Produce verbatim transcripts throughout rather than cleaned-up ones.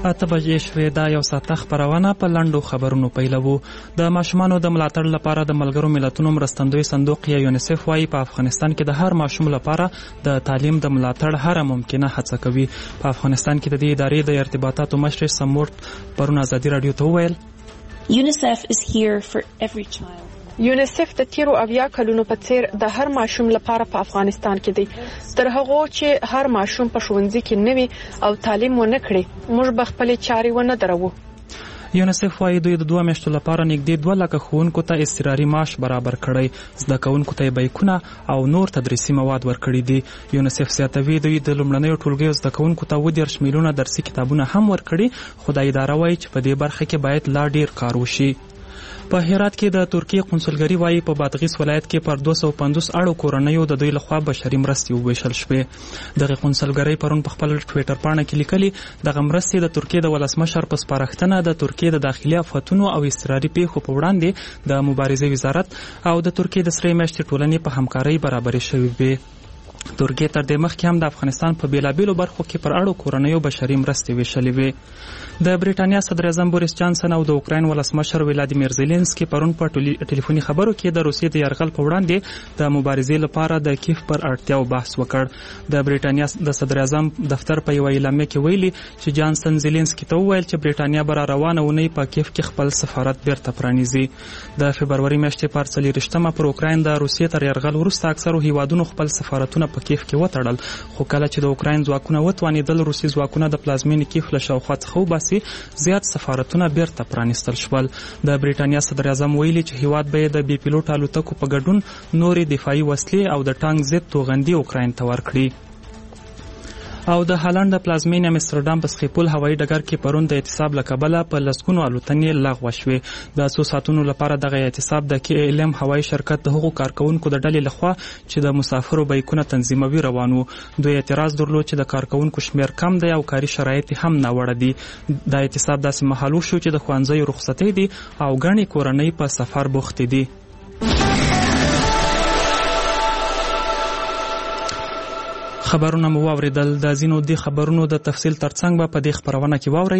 اته بجې شوې. دا یو ساعته خپرونه په لنډو خبرونو پیلوو. د ماشومانو د ملاتړ لپاره د ملګرو ملتونو مرستندوی صندوق یا یونیسف وايي په افغانستان کې د هر ماشوم لپاره د تعلیم د ملاتړ هر ممکنه هڅه کوي. په افغانستان کې د دې ادارې د ارتباطاتو مشر سمورت پرون ازادي رادیو ته وویل UNICEF is here for every child. یونیسف د تیرو اویا کلونو په څیر د هر ماشوم لپاره په افغانستان کې دی. تر هغه چې هر ماشوم په ښوونځي کې نوي او تعلیم ونه کړي موږ به خپلې چارې ونه درو. یونیسف وايي دوی د دوه میاشتو لپاره نږدې دوه لکه ښوونکو ته اضطراري معاش برابر کړی، زده کوونکو ته بیکونه او نور تدریسي مواد ورکړي دي. یونیسف زیاتوي دوی د لومړنیو ټولګیو زده کوونکو ته اووه دېرش میلیونه درسي کتابونه هم ورکړي، خو د اداره وايي چې په دې برخه کې باید لا ډیر کار وشي. په هرات کې د ترکیې قونسلګري وايي په بادغیس ولایت کې پر دوه سوه پنځوس اړو کورنیو د دوی لخوا بشري مرستې وویشل شوې. دغه قونسلګرۍ پرون په خپل ټویټر پاڼه کې لیکلي دغه مرستې د ترکیې د ولسمشر په سپارښتنه د ترکیې د داخلي آفتونو او اضطراري پیښو په وړاندې د مبارزې وزارت او د ترکیې د سرې میاشتې ټولنې په همکارۍ برابرې شوې وې. ترکیې تر دې مخکې هم د افغانستان په بیلابیلو برخو کې پر اړو کورنیو بشري مرستې ویشلې وې. د بریټانیا صدر اعظم بوریس جانسن او د اوکراین ولسمشر ولادیمیر زيلنسکي پرون په ټلیفوني خبرو کې د روسیې د یرغل په وړاندې د مبارزې لپاره د کیف پر اړتیاو بحث وکړ. د بریټانیا د صدر اعظم دفتر په یو اعلامیه کې ویلي چې جانسن زيلنسکي ته وویل چې بریټانیا به را روانه ونی په کیف کې خپل سفارت بیرته پرانیزي. د فبروري میاشتې پر څلېرویشتمه پر اوکراین د روسیې تر یرغل وروسته اکثرو هیوادونو خپل سفارتونه په کیف کې وتړل، خو کله چې د اوکراین ځواکونه وتوانېدل روسي ځواکونه د پلازمینې کیف له شاوخوا څخه وباسي، زیات سفارتونه بیرته پرانیستل شول. د بریټانیا صدر اعظم ویلي چې هیواد به د بي پیلوټ الوتکو په ګډون نورې دفاعي وسلې او د ټانک ضد توغندي اوکراین ته ورکړي. او د هالند د پلازمینې امستردام په سخیپول هوایي ډګر کې پرون د اعتصاب له کبله په لسګونو الوتنې لغوه شوې. د څو ساعتونو لپاره دغه اعتصاب د کې ال ام هوایي شرکت د هغو کارکونکو د ډلې لخوا چې د مسافرو بیکونه تنظیموي روان وو. دوی اعتراض درلود چې د کارکونکو شمیر کم دی او کاري شرایط هم ناوړه دي. د اعتصاب داسې مهال وشو چې د ښوونځیو رخصتۍ دي او ګڼې کورنۍ په سفر بوختې دي. خبرونه مو واوریدل. د ځینو دې خبرونو د تفصیل ترڅنګ به په دې خبرونه کې واورئ.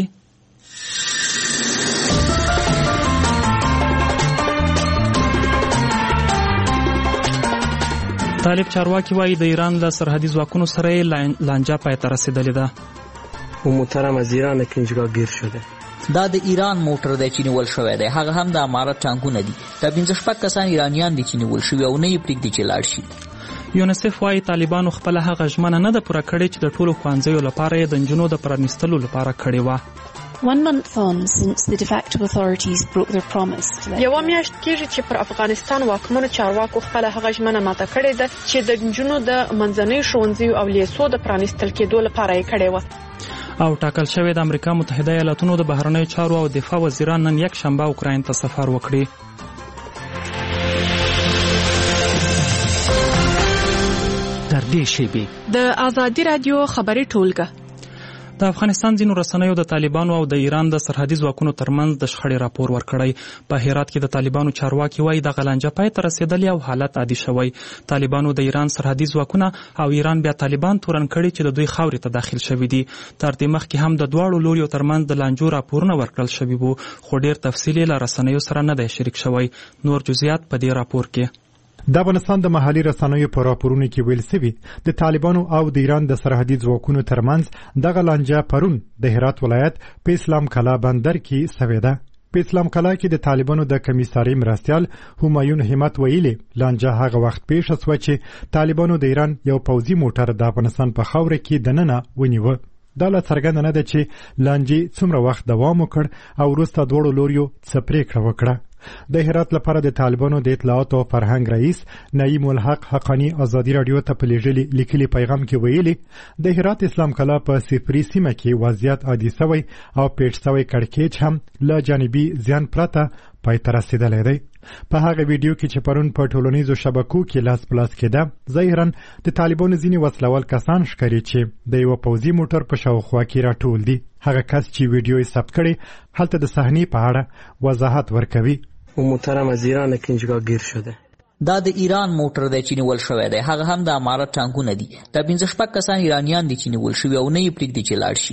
طالب چارواکي وایي د ایران له سرحدي ځواکونو سره یې لانجه پای ته رسېدلې ده. او محترم از ایران کنجکاوگیر شده. دا د ایران موټر دی چې نیول شوی دی، هغه هم د امارت ټانکونه دي. دا پنځه شپږ کسان ایرانیان دي چې نیول شوي او نه یې پرېږدي چې لاړ شي. یونیسف وايي طالبانو خپله هغه ژمنه نه ده پوره کړې چې د ټولو ښوونځیو لپاره یې د نجونو د پرانیستلو لپاره کړې وه. One month on since the de facto authorities broke their promise to let یوه میاشت کېږي چې پر افغانستان واکمنو چارواکو خپله هغه ژمنه ماته کړې ده چې د نجونو د منځنیو ښوونځیو او لیسو د پرانیستل کېدو لپاره یې کړې وه. او ټاکل شوی د امریکا متحده ایالاتونو د بهرنیو چارو او دفاع وزیران نن یک شنبه اوکراین ته سفر وکړي. در دې شیبې د ازادي رادیو خبري ټولګه. د افغانستان ځینو رسنیو د طالبانو او د ایران د سرحدي ځواکونو ترمنځ د شخړې راپور ورکړی. په هرات کې د طالبانو چارواکي وایي دغه لانجه پای ته رسېدلې او حالت عادي شوی. طالبانو د ایران سرحدي ځواکونه او ایران بیا طالبان تورن کړي چې د دوی خاورې ته داخل شوي دي. تر دې مخکې هم د دواړو لوریو ترمنځ د لانجو راپورونه ورکړل شوي وو، خو ډېر تفصیل یې له رسنیو سره نه دی شریک شوی. نور جزئیات په دې راپور کې. د افغانستان د محلي رسنیو په راپورونو کې ویل شوي د طالبانو او د ایران د سرحدي ځواکونو ترمنځ دغه لانجه پرون د هرات ولایت په اسلام کلا بندر کې شوې ده. په اسلام کلا کې د طالبانو د کمیساري مرستیال همایون همت ویلي لانجه هغه وخت پیښه شوه چې طالبانو د ایران یو پوځي موټر د افغانستان په خاوره کې دننه ونیوه. دا لا څرګنده نه ده چې لانجې څومره وخت دوام وکړ او وروسته دواړو لوریو څه پرېکړه وکړه. د هرات لپاره د طالبانو د اطلاعات او فرهنګ رئیس نعیم الحق حقانی ازادي رادیو ته په لېږلي لیکلي پیغام کې ویلي د هرات اسلام کلا په صفري سیمه کې وضعیت عادي شوی او پیښ شوی کړکېچ هم له جانبي زیان پرته پای ته رسېدلی دی. په هغه ویډیو کې چې پرون په ټولنیزو شبکو کې لاس پلاس کېده ظاهراً د طالبانو ځینې وسلوال کسان ښکاري چې د یوه پوځي موټر په شاوخوا کې راټول دي. هغه کس چې ویډیو یې ثبت کړی هلته د صحنې په اړه وضاحت ورکوي. او محترم از ایران کنجکاوگیر شده. دا د ایران موټر دی چې نیول شوی دی، هغه هم د امارت ټانکونه دي. دا پنځه شپږ کسان ایرانیان دي چې نیول شوي او نه یې پرېږدي چې لاړ شي.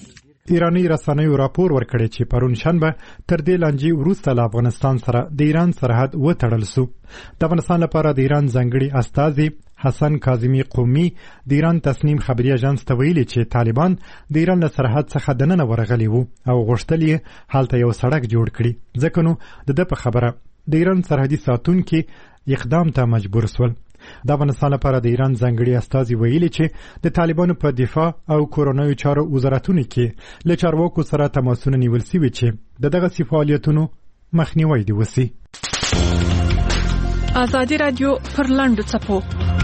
ایرانی رسنیو راپور ورکړی چې پرون شنبه تر دې لانجې وروسته له افغانستان سره د ایران سرحد وتړل سو. د افغانستان لپاره د ایران ځانګړي استازي حسن کاظمي قومي د ایران تصنیم خبري اژانس ته ویلي چې طالبان د ایران له سرحد څخه دننه ورغلي وو او غوښتل یې هلته یو سړک جوړ کړي، ځکه نو د ده په خبره د ایران سرحدي ساتونکي اقدام ته مجبور سول. د افغانستان لپاره د ایران ځانګړي استازي ویلي چې د طالبانو په دفاع او کورونایي چارو وزارتونو کې له چارواکو سره تماسونه نیول سوي چې د دغسې فعالیتونو مخنیوی دې وسي. ازادي رادیو پر لاندو څپو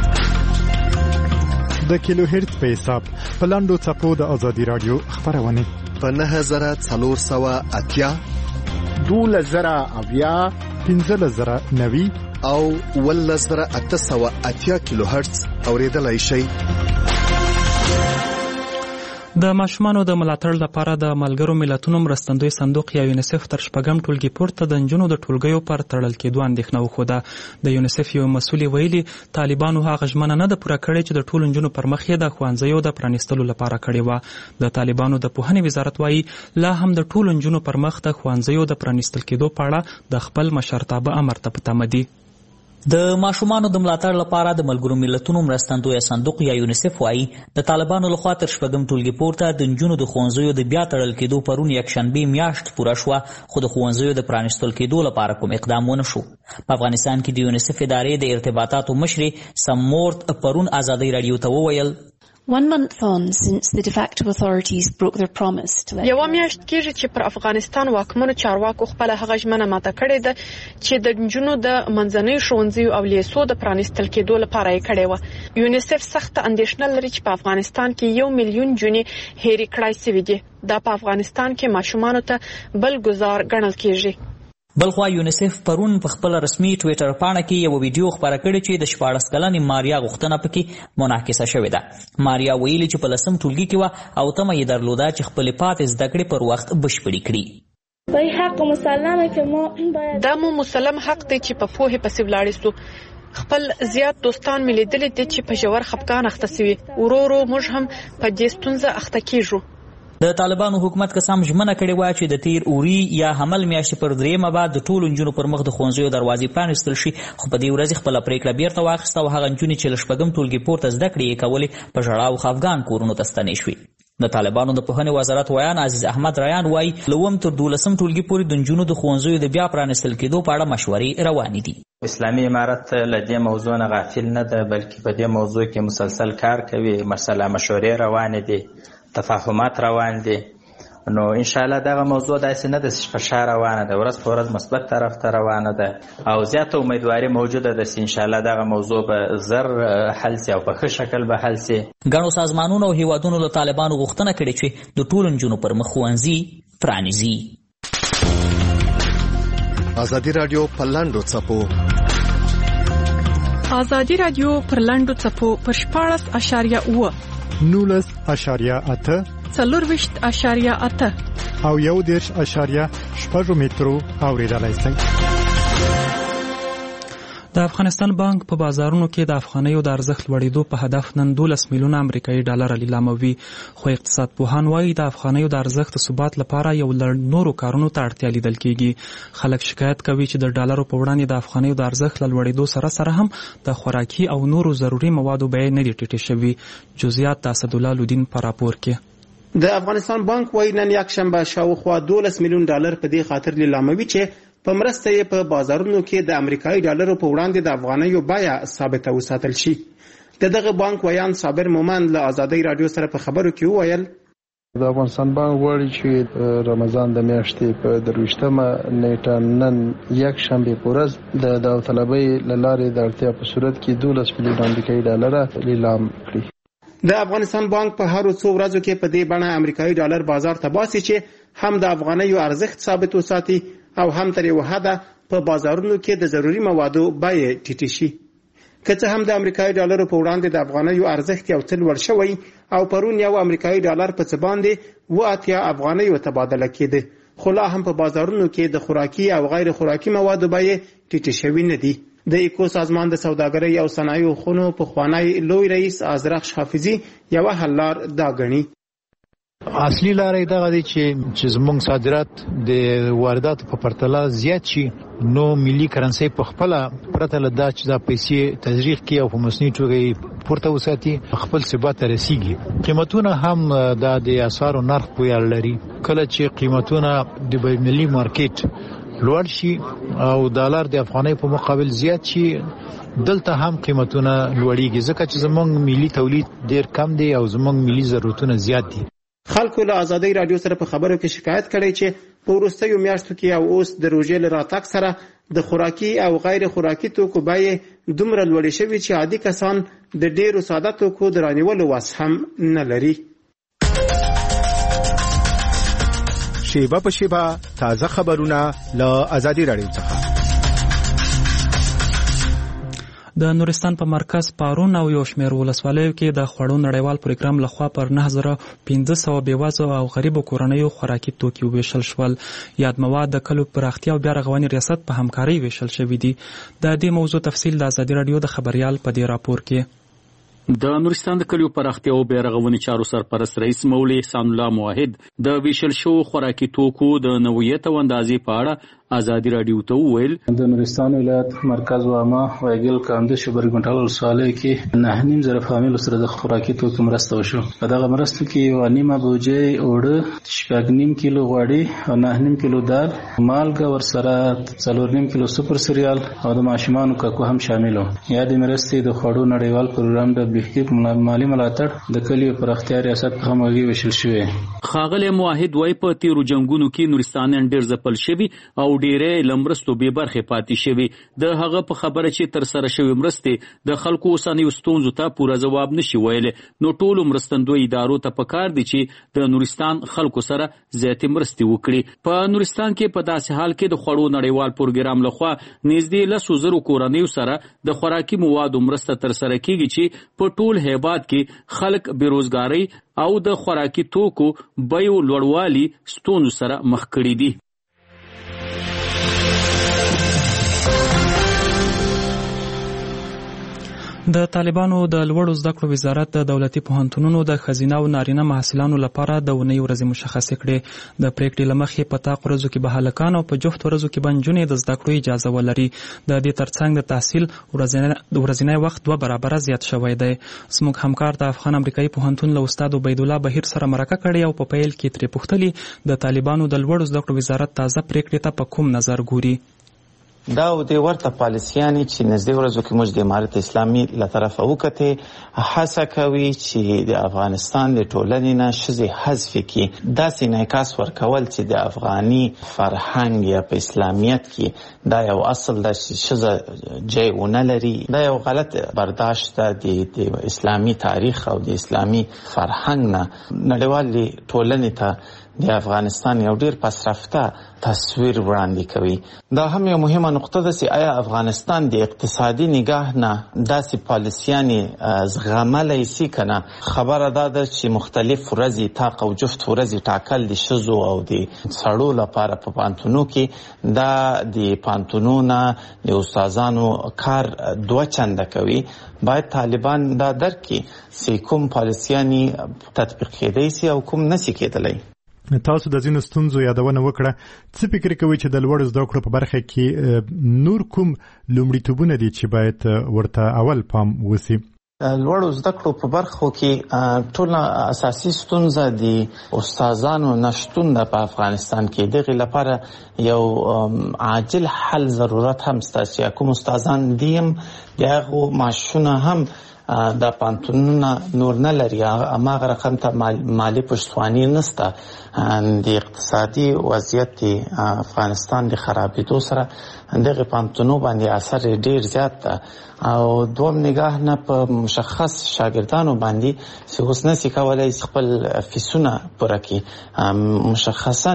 د کیلو هرتز په حساب په لاندو څپو د ازادي رادیو خبرونه په نهه زره څلور سوه اتیا دوله زره اویا پنځه زره نوي او ولس زره اته سوه اتیا کیلو هرتز اوریدلای شي. د ماشومانو د ملاتړ لپاره د ملګرو ملتونو مرستندوی صندوق یا یونیسف تر شپږم ټولګي پورته د نجونو د ټولګیو پر تړل کېدو اندېښنه وښوده. د یونیسف یو مسؤل ویلي طالبانو هغه ژمنه نه ده پوره کړې چې د ټولو نجونو پر مخ یې د ښوونځیو د پرانیستلو لپاره کړې وه. د طالبانو د پوهنې وزارت وایي لا هم د ټولو نجونو پر مخ د ښوونځیو د پرانیستل کېدو په اړه د خپل مشرتابه امر ته په تمه دي. د ماشومانو د ملاتړ لپاره د ملګرو ملتونو مرستندوی صندوق یا یونیسف وایي د طالبانو لخوا تر شپږم ټولګي پورته د نجونو د ښوونځیو د بیا تړل کېدو پرون یکشنبې میاشت پوره شوه، خو د ښوونځیو د پرانیستل کېدو لپاره کوم اقدام ونه شو. په افغانستان کې د یونیسف ادارې د ارتباطاتو مشرې سمورت پرون ازادۍ راډیو ته وویل One month on since the de facto authorities broke their promise to let یو میاشت کېږي چې پر افغانستان واکمنو چارواکو خپل هغه ژمنه ماته کړې ده چې د نجونو د منځنیو ښوونځیو او لیسو د پرانیستل کېدو لپاره یې کړې وه. یونیسف سخته اندېښنه لري چې په افغانستان کې یو میلیون جونې هېرې کړای سوي دي. دا په افغانستان کې ماشومانو ته بل ګزار ګڼل کېږي. بلخوا یونیسف پرون په خپل رسمي ټویټر پاڼه کې یو ویډیو خپاره کړی چې د شپاړس کلنې ماریا غوښتنه پکې منعکسه شوې ده. ماریا ویلي چې په لسم ټولګي کې وه او تمه یې درلوده چې خپلې پاتې زده کړې پر وخت بشپړې کړي. دا مو مسلم حق دی چې په پوهې پسې ولاړې سو. خپل زیات دوستان مې لیدلي دي چې په ژور خفګان اخته سوي. ورو ورو موږ هم په دې ستونزه اخته کېږو. د طالبانو حکومت قسم ژمنه کړې وه چې د تیر اوري یا حمل میاشتې پر دریمه بعد د ټولو نجونو پر مخ د ښوونځیو دروازې پرانیستل شي، خو په دې ورځ خپله پرېکړه بیرته واخیسته او هغه نجونې چې له شپږم ټولګي پورته زده کړې یې کولې په ژړا او خفګان کورونو ته ستنې شوې. د طالبانو د پوهنې وزارت ویان عزیز احمد ریان وایي له اووم تر دولسم ټولګي پورې د نجونو د ښوونځیو د بیا پرانیستل کېدو په اړه مشورې روانې دي. اسلامي امارت له دې موضوع نه غافل نه ده، بلکې په دې موضوع کې مسلسل کار کوي. مسله مشورې روانې دي، تفاهمات روان دي. نو ان شاء الله دغه موضوع داسې نه ده چې په شا روانه ده، ورځ په ورځ مثبت طرف ته روانه ده او زیاته امیدواري موجوده ده چې ان شاء الله دغه موضوع به زر حل سي او په ښه شکل به حل سي. ګڼو سازمانونو او هیوادونو له طالبانو غوښتنه کړې چې د ټولو نجونو پر مخ ښوونځي پرانیزي. ازادي رادیو په لاندو څپو ازادي رادیو پر لاندو څپو پر شپاړس اشاریه اوه نولس اشاریه اته څلورویشت اشاریه اته او یو دېرش اشاریه شپږ مترو اوریدلای شئ. د افغانستان بانک په بازارونو کې د افغانیو د ارزښت لوړېدو په هدف نن دولس میلیونه امریکایي ډالر لیلاموي، خو اقتصاد پوهان وایي د افغانیو د ارزښت ثبات لپاره یو لړ نورو کارونو ته اړتیا لیدل کېږي. خلک شکایت کوي چې د ډالرو په وړاندې د افغانیو د ارزښت له لوړېدو سره سره هم د خوراکي او نورو ضروري موادو بیې نه دي ټیټې شوي. جزئیات د اسدالله لودین په راپور کې. د افغانستان بانک وایي نن یکشنبه شاوخوا دولس میلیون ډالر په دې خاطر لیلاموي چې په مرسته یې په بازارونو کې د امریکایي ډالرو په وړاندې د افغانیو بیه ثابته وساتل شي. د دغه بانک ویان صابر مومند له ازادۍ راډیو سره په خبرو کې وویل د افغانستان بانک غواړي چې رمضان د میاشتې په درویشتمه نیټه نن یکشنبه په ورځ د داوطلبۍ له لارې د اړتیا په صورت کې دولس میلیون امریکایي ډالر لیلام کړي. د افغانستان بانک په هر څو ورځو کې په دې بڼه امریکایي ډالر بازار ته باسي چې هم د افغانیو ارزښت ثابت وساتي او هم تر یوه حده په بازارونو کې د ضروري موادو بیې ټیټې شي. که څه هم د امریکایي ډالرو په وړاندې د افغانیو ارزښت یو څه لوړ شوی او پرون یو امریکایي ډالر په څه باندې اوه اتیا افغانیو تبادله کېده، خو لا هم په بازارونو کې د خوراکي او غیر خوراکي موادو بیې ټیټې شوي نه دي. د ایکو سازمان د سوداګرۍ او صنایعو خونو پخوانی لوی رئیس ازرخش حافظي یوه حل لار دا ګڼي. اصلي لارې دغه دي چې چې زموږ صادرات د وارداتو په پرتله زیات شي، نو ملي کرنسي په خپل پرته له دا چې دا پیسې تزریق کړي او په مصنوعي توګه پورته وساتي، خپل ثبات رسیږي. قیمتونه هم د اسعارو نرخ په اړه لري. کله چې قیمتونه د بین‌المللي مارکیټ لوړ شي او ډالر د افغانۍ په مقابل زیات شي، دلته هم قیمتونه لوړیږي، ځکه چې زموږ ملي تولید ډیر کم دی او زموږ ملي ضرورتونه زیات دي. خلکو له ازادۍ رادیو سره په خبرو کې شکایت کړی چې په وروستیو میاشتو کې او اوس د روژې له راتګ سره د خوراکي او غیر خوراکي توکو بیې دومره لوړې شوي چې عادي کسان د ډیرو ساده توکو د رانیولو وس هم نه لري. شیبه په شیبه تازه خبرونه له ازادۍ رادیو څخه. د نورستان په مرکز پارون او یو شمېر ولسوالیو کې د خوړو نړیوال پروګرام لخوا پر نه زره پنځه سوه بېوزلو او غریبو کورنیو خوراکي توکي وویشل شول. یاد مواد د کلو پراختیا او بیا رغونې ریاست په همکارۍ ویشل شوي دي. د دې موضوع تفصیل د ازادي راډیو د خبریال په دې راپور کې. د نورستان د کلیو پراختیا او بیا رغونې چارو سرپرست رئیس مولوي احسان الله موحد د ویشل شوو خوراکي توکو د نوعیت او اندازې په اړه ازادي راډیو ته وویل. د نورستان ولایت مرکز واما وایګل کاندو شبرګنټال ولسوالۍ کې نه نیم زره فامیل سره د خوراکي توکو مرسته وشو. په دغه مرستو کې یو نیمه بوجۍ اوړه، شپږ نیم کیلو غوړي او نه نیم کیلو دال، مالګه ورسره څلور نیم کیلو سوپر سریال او د ماشومانو کاکو هم شامل وو. یا د مرستې د خوړو نړیوال پروګرام د بهیر مالی ملاتړ د کلیو پراختیا ریاست په همغږي ویشل شوی. ښاغلی موحد وایي په تیرو جنګونو کې نورستانیان ډېر ځپل شوي او ډیرې لمرستو بې برخې پاتې شوي. د هغه په خبره چې تر سره شوي مرستې د خلکو اوسنیو ستونزو ته پوره ځواب نشي ویلی، نو ټولو مرستندو ادارو ته پکار دي چې د نورستان خلکو سره زیاتې مرستې وکړي. په نورستان کې په داسې حال کې د خوړو نړیوال پروګرام لخوا نږدې لسو زرو کورنیو سره د خوراکي موادو مرسته تر سره کیږي چې په ټول هیواد کې خلک بېروزګارۍ او د خوراکي توکو بیو لوړوالي ستونزو سره مخ کړي دي. د طالبانو د لوړو زده کړو وزارت د دولتي پوهنتونونو د ښځینه او نارینه محصلانو لپاره د اونۍ ورځې مشخصې کړې. د پریکړې له مخې په طاق ورځو کې به هلکان او په جفت ورځو کې به نجونې د زده کړو اجازه ولري. د دې ترڅنګ د تحصیل ورځنی وخت دوه برابره زیات شوی دی. زموږ همکار د افغان امریکایي پوهنتون له استاد عبیدالله بهیر سره مرکه کړې او په پیل کې ترې پوښتلي د طالبانو د لوړو زده کړو وزارت تازه پریکړې ته په کوم نظر ګوري. دا او د ورته پالیسیانې چې نږدې ورځو کې موږ د امارت اسلامي له طرفه وکتې هڅه کوي چې د افغانستان د ټولنې نه ښځې حذف کړي، داسې انعکاس ورکول چې د افغاني فرهنګ یا په اسلامیت کې دا یو اصل ده چې ښځه جای ونه لري. دا یو غلط برداشت ده د اسلامي تاریخ او د اسلامي فرهنګ نه نړیوالې ټولنې ته د افغانستان یو ډیر پسرفته تصویر وړاندې کوي. دا هم یو مهمه نقطه ده چې آیا افغانستان د اقتصادي نگاه نه داسې پالیسیانې زغملی سي که نه. خبره دا ده چې مختلف ورځې طاق او جفت ورځې ټاکل د ښځو او د سړو لپاره په پانتونو کې دا د پانتونو نه د استادانو کار دوه چنده کوي. باید طالبان دا درک کړي چې کوم پالیسیانې تطبیق کېدی سي او کوم نسي کېدلی. تاسو د ځینو ستونزو یادونه وکړه. څه فکر کوئ چې د لوړو زده کړو په برخه کې نور کوم لومړیتوبونه دي چې باید ورته اول پام وسی؟ لوړو زده کړو په برخو کې ټوله اساسي ستونزه د استادانو نشتون ده په افغانستان کې. دغې لپاره یو عاجل حل ضرورت هم شته چې کوم استادان دي هم د هغو معاشونه هم دا پانتونونه نور نه لري، هماغه رقم ته مالي پشتواني نشته. د اقتصادي وضعیت افغانستان د خرابېدو سره دغه پانتونو باندې اثر ډیر زیات ده او دوم نگاه نه په مشخص شاګردانو باندې چې اوس نسي کولی خپل فیسونه پوره کړي. مشخصا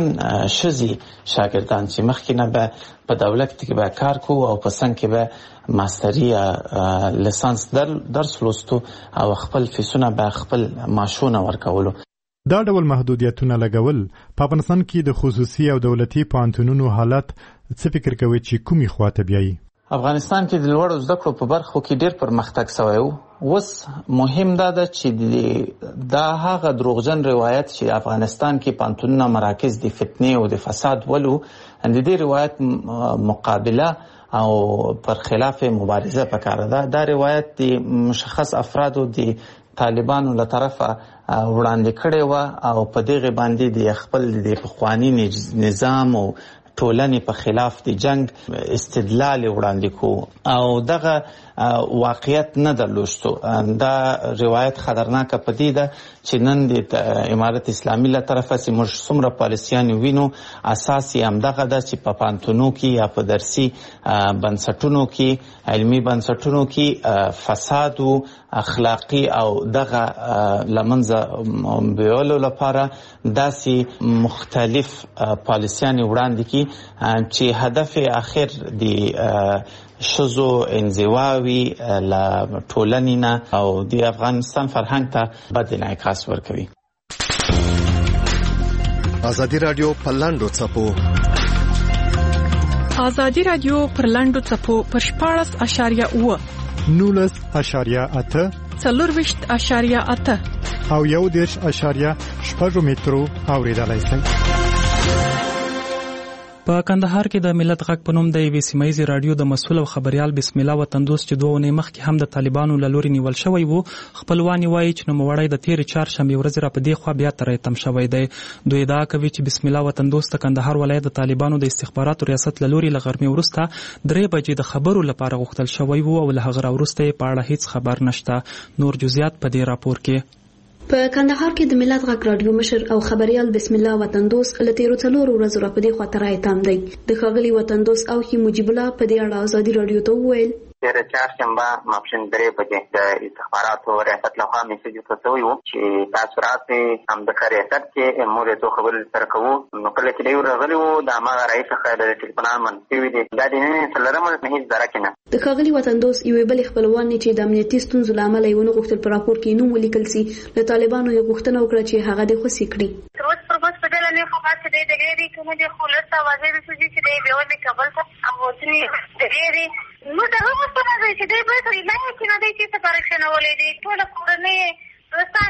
ښځې شاګردان چې مخکې نه به په دولت کې به کار کوو او په څنګ کې به ماستري یا لیسانس درس لوستو او خپل فیسونه به خپل معاشونه ورکولو. دا ډول محدودیتونه لګول په افغانستان کې د خصوصي او دولتي پوهنتونونو حالت څه فکر کوي چې کومې خواته بیایي؟ افغانستان کې د لوړو زده کړو په برخو کې ډیر پرمختګ شوی و اوس مهم دا ده چې دا هغه دروغجن روایت چې افغانستان کې پانتونونه مراکز د فتنې او د فساد ولو د دې روایت مقابله او پر خلاف مبارزه پکاره ده. دا روایت د مشخص افرادو د طالبانو له طرفه وړاندې کړي و او په دغه باندې د خپل د پخوانی نظام او ټولنې په خلاف د جنگ استدلال وړاندې کو او دغه واقعیت نه درلوستو. دا روایت خطرناکه پدې ده چې نن د امارت اسلامي له طرفه چې موږ څومره پالیسیان وینو اساس یې همدغه ده چې په پانتونو کې یا په درسي بنسټونو کې علمي بنسټونو کې فساد او اخلاقی او دغه لمنځه بیولو لپاره داسې مختلف پالیسیان وړاندې کی چې هدف اخر د شزو انزواوی لا ټولنې نه او د افغانستان فرهنګ ته بد انعکاس ورکوي. ازادي رادیو پر لاندو څپو ازادي رادیو پر لاندو څپو پر شپاړس اشاریه اوه نولس اشاریه اته څلورویشت اشاریه اته او یو دېرش اشاریه شپږ مترو اوریدلای شئ. په کندهار کې د ملت غږ په نوم د یوې سیمه ییزې راډیو د مسؤل او خبریال بسم الله وطندوس چې دوه اونۍ مخکې هم د طالبانو له لوري نیول شوی و، خپلوان یې وایي چې نوموړی د تېرې چهارشنبې ورځې را په دې خوا بیا تری تم شوی دی. دوی ادعا کوي چې بسم الله وطندوس د کندهار ولایت د طالبانو د استخباراتو ریاست له لوري له غرمې وروسته درې بجې د خبرو لپاره غوښتل شوی و او له هغه راوروسته یې په اړه هیڅ خبر نشته. نور جزئیات په دې راپور کې. په کندهار کې د ملت غږ رادیو مشر او خبريال بسم الله وطندوس له تیرو څلورو ورځو را په دې خوا ترای تام دی. د ښاغلي وطندوس او خي مجيب الله په دې اړه ازادي رادیو ته وویل تیر چهارشنبه ماپښین درې بجې د استخباراتو ریاست لخوا میسج ورکړی و چې تاسو راځئ هم د ریاست کې موږ یې څو خبرې سره کوو. نو کله چې دوی راغلي وو د هماغه رئیس څخه د ټلیفونان منفي وي دا د نن څلورمه هیڅ درک نه. د ښاغلي وطندوس یوې بلې خپلوان چې د امنیتي ستونزو له امله یې ونه غوښتل په راپور کې نوم ولیکل سي، له طالبانو یې غوښتنه وکړه چې هغه دې خوشي کړي. تر اوسه پر بس په ډله نه خو پاتې دی د غیري کومه د خلص اوازې د سوجي چې دی به ونه کابل ته او ځنی د غیري نو دا هغه څه نه دی چې دی به ترې نه کې نه دی چې څه پرېښنه ولې دی ټول کورنۍ دوستان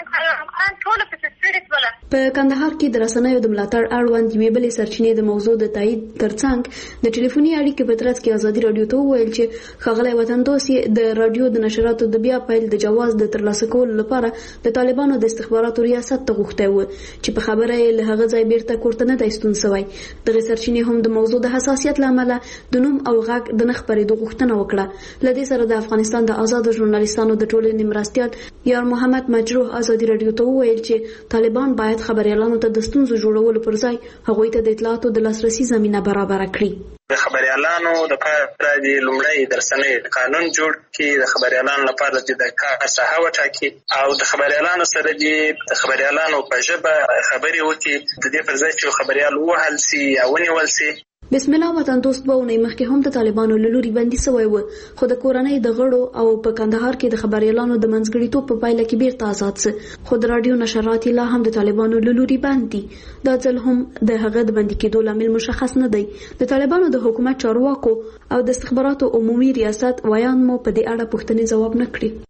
قربان ټول په سپیریټ ولا. په کندهار کې د رسنیو د ملاتړ اړوند یوې بلې سرچینې د موضوع د تایید ترڅنګ د ټلیفوني اړیکې په ترڅ کې ازادي رادیو ته وویل چې ښاغلی وطندوس د رادیو د نشراتو د بیا پیل د جواز د ترلاسه کولو لپاره د طالبانو د استخباراتو ریاست ته غوښتی و چې په خبره یې له هغه ځای بیرته کور ته نه دی ستون سوی. دغې سرچینې هم د موضوع د حساسیت له امله د نوم او غږ د نه خپرېدو غوښتنه وکړه. له دې سره د افغانستان د آزادو ژورنالیستانو د ټولنې مرستیال یار محمد مجروح ازادي رادیو ته وویل چې طالبان باید خبريالانو ته د ستونزو جوړولو پر ځای هغوی ته د اطلاعاتو د لاسرسي زمینه برابر کړي. د خبريالانو د لپاره د لومړی د رسنیو قانون جوړ کړي، د خبريالانو لپاره د کار ساحه وټاکي او د خبريالانو سره د خبريالانو په ژبه خبري وکړي د دې پر ځای چې خبريال وهل سي یا ونیول سي. بسم الله وطندوس دوه اونۍ مخکې هم د طالبانو له لوري بندي سوی و، خو د کورنۍ د غړو او په کندهار کې د خبريالانو د منځګړیتوب په پایله کې بیرته آزاد سه، خو د رادیو نشرات لا هم د طالبانو له لوري بند دي. دا ځل هم د هغه د بندي کېدو لامل مشخص نه دی. د طالبانو د حکومت چارواکو او د استخباراتو عمومي ریاست ویان مو په دې اړه پوښتنې ځواب نه کړي.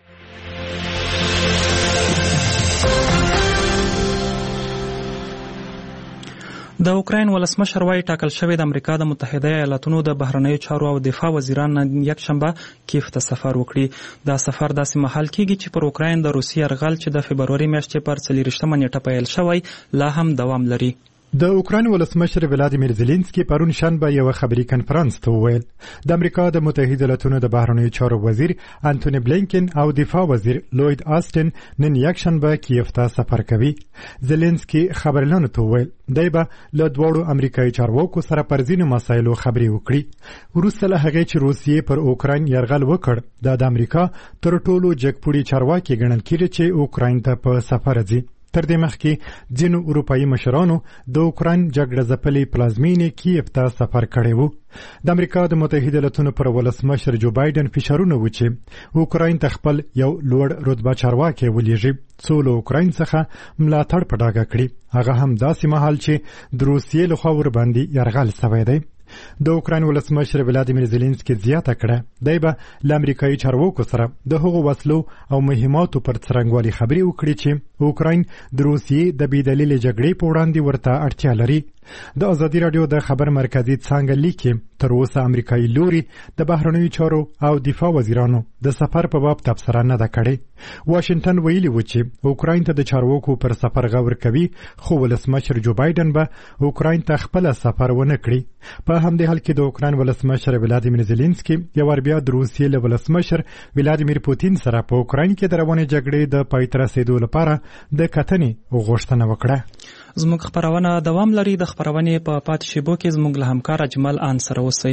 د اوکراین ولسمشر وايي ټاکل شوی د امریکا د متحده ایالاتونو د بهرنیو چارو او دفاع وزیران نن یکشنبه کیف ته سفر وکړي. دا سفر داسې مهال کیږي چې پر اوکراین د روسیې یرغل چې د فبروري میاشتې پر څلېرویشتمه نیټه پیل شوی لا هم دوام لري. د اوکراین ولسمشر ولادیمیر زيلنسکي پرون شنبه یو خبري کنفرانس ته وویل د امریکا د متحده ایالاتونو د بهرنیو چارو وزیر انټونی بلینکن او دفاع وزیر لوید آستن نن یکشنبه کیف ته سفر کوي. زيلنسکي خبريالانو ته وویل دی به له دواړو امریکایي چارواکو سره پر ځینو مسایلو خبرې وکړي. وروسته له هغې چې روسیې پر اوکراین یرغل وکړ دا د امریکا تر ټولو جګپوړي چارواکي ګڼل کېږي چې اوکراین ته په سفر ځي. تر دې مخکې ځینو اروپایي مشرانو د اوکراین جګړه ځپلې پلازمینې کیف ته سفر کړی و. د امریکا د متحده ایالاتونو پر ولسمشر جو بایدن فشارونه و چې اوکراین ته خپل یو لوړ رتبه چارواکي ولېږي څو له اوکراین څخه ملاتړ په ډاګه کړي، هغه هم داسې مهال چې د روسیې لخوا ورباندې یرغل سوی دی. د اوکراین ولسمشر ولادیمیر زيلنسکي زیاته کړه دی به له امریکایي چارواکو سره د هغو وسلو او مهماتو پر څرنګوالي خبرې وکړي چې اوکراین د روسیې د بې دلیلې جګړې په وړاندې ورته اړتیا لري. د ازادي راډیو د خبر مرکزي څانګه لیکي تر اوسه امریکایي لوري د بهرنیو چارو او دفاع وزیرانو د سفر په باب تبصره نه ده کړې. واشنگټن ویلي و چې اوکراین ته د چارواکو پر سفر غور کوي، خو ولسمشر جو بایدن به اوکراین ته خپل سفر ونه کړي. په همدې حال کې د اوکراین ولسمشر ولادیمیر زيلنسکي یو ور بیا د روسیې له ولسمشر ولادیمیر پوتین سره په اوکراین کې د روانې جګړې د پای ته رسیدو لپاره د کتنې غوښتنه وکړه. زموږ خبرونه دوام لري. د خبرونې په پاتې شیبو کې زموږ له همکار اجمل آن سره اوسئ.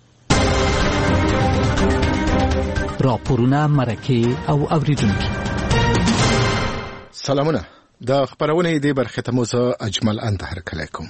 راپورونه، مرکې او اوریدونکي. سلامونه. د خبرونې دې برخې ته مو زه اجمل آن ته هرکلی کوم.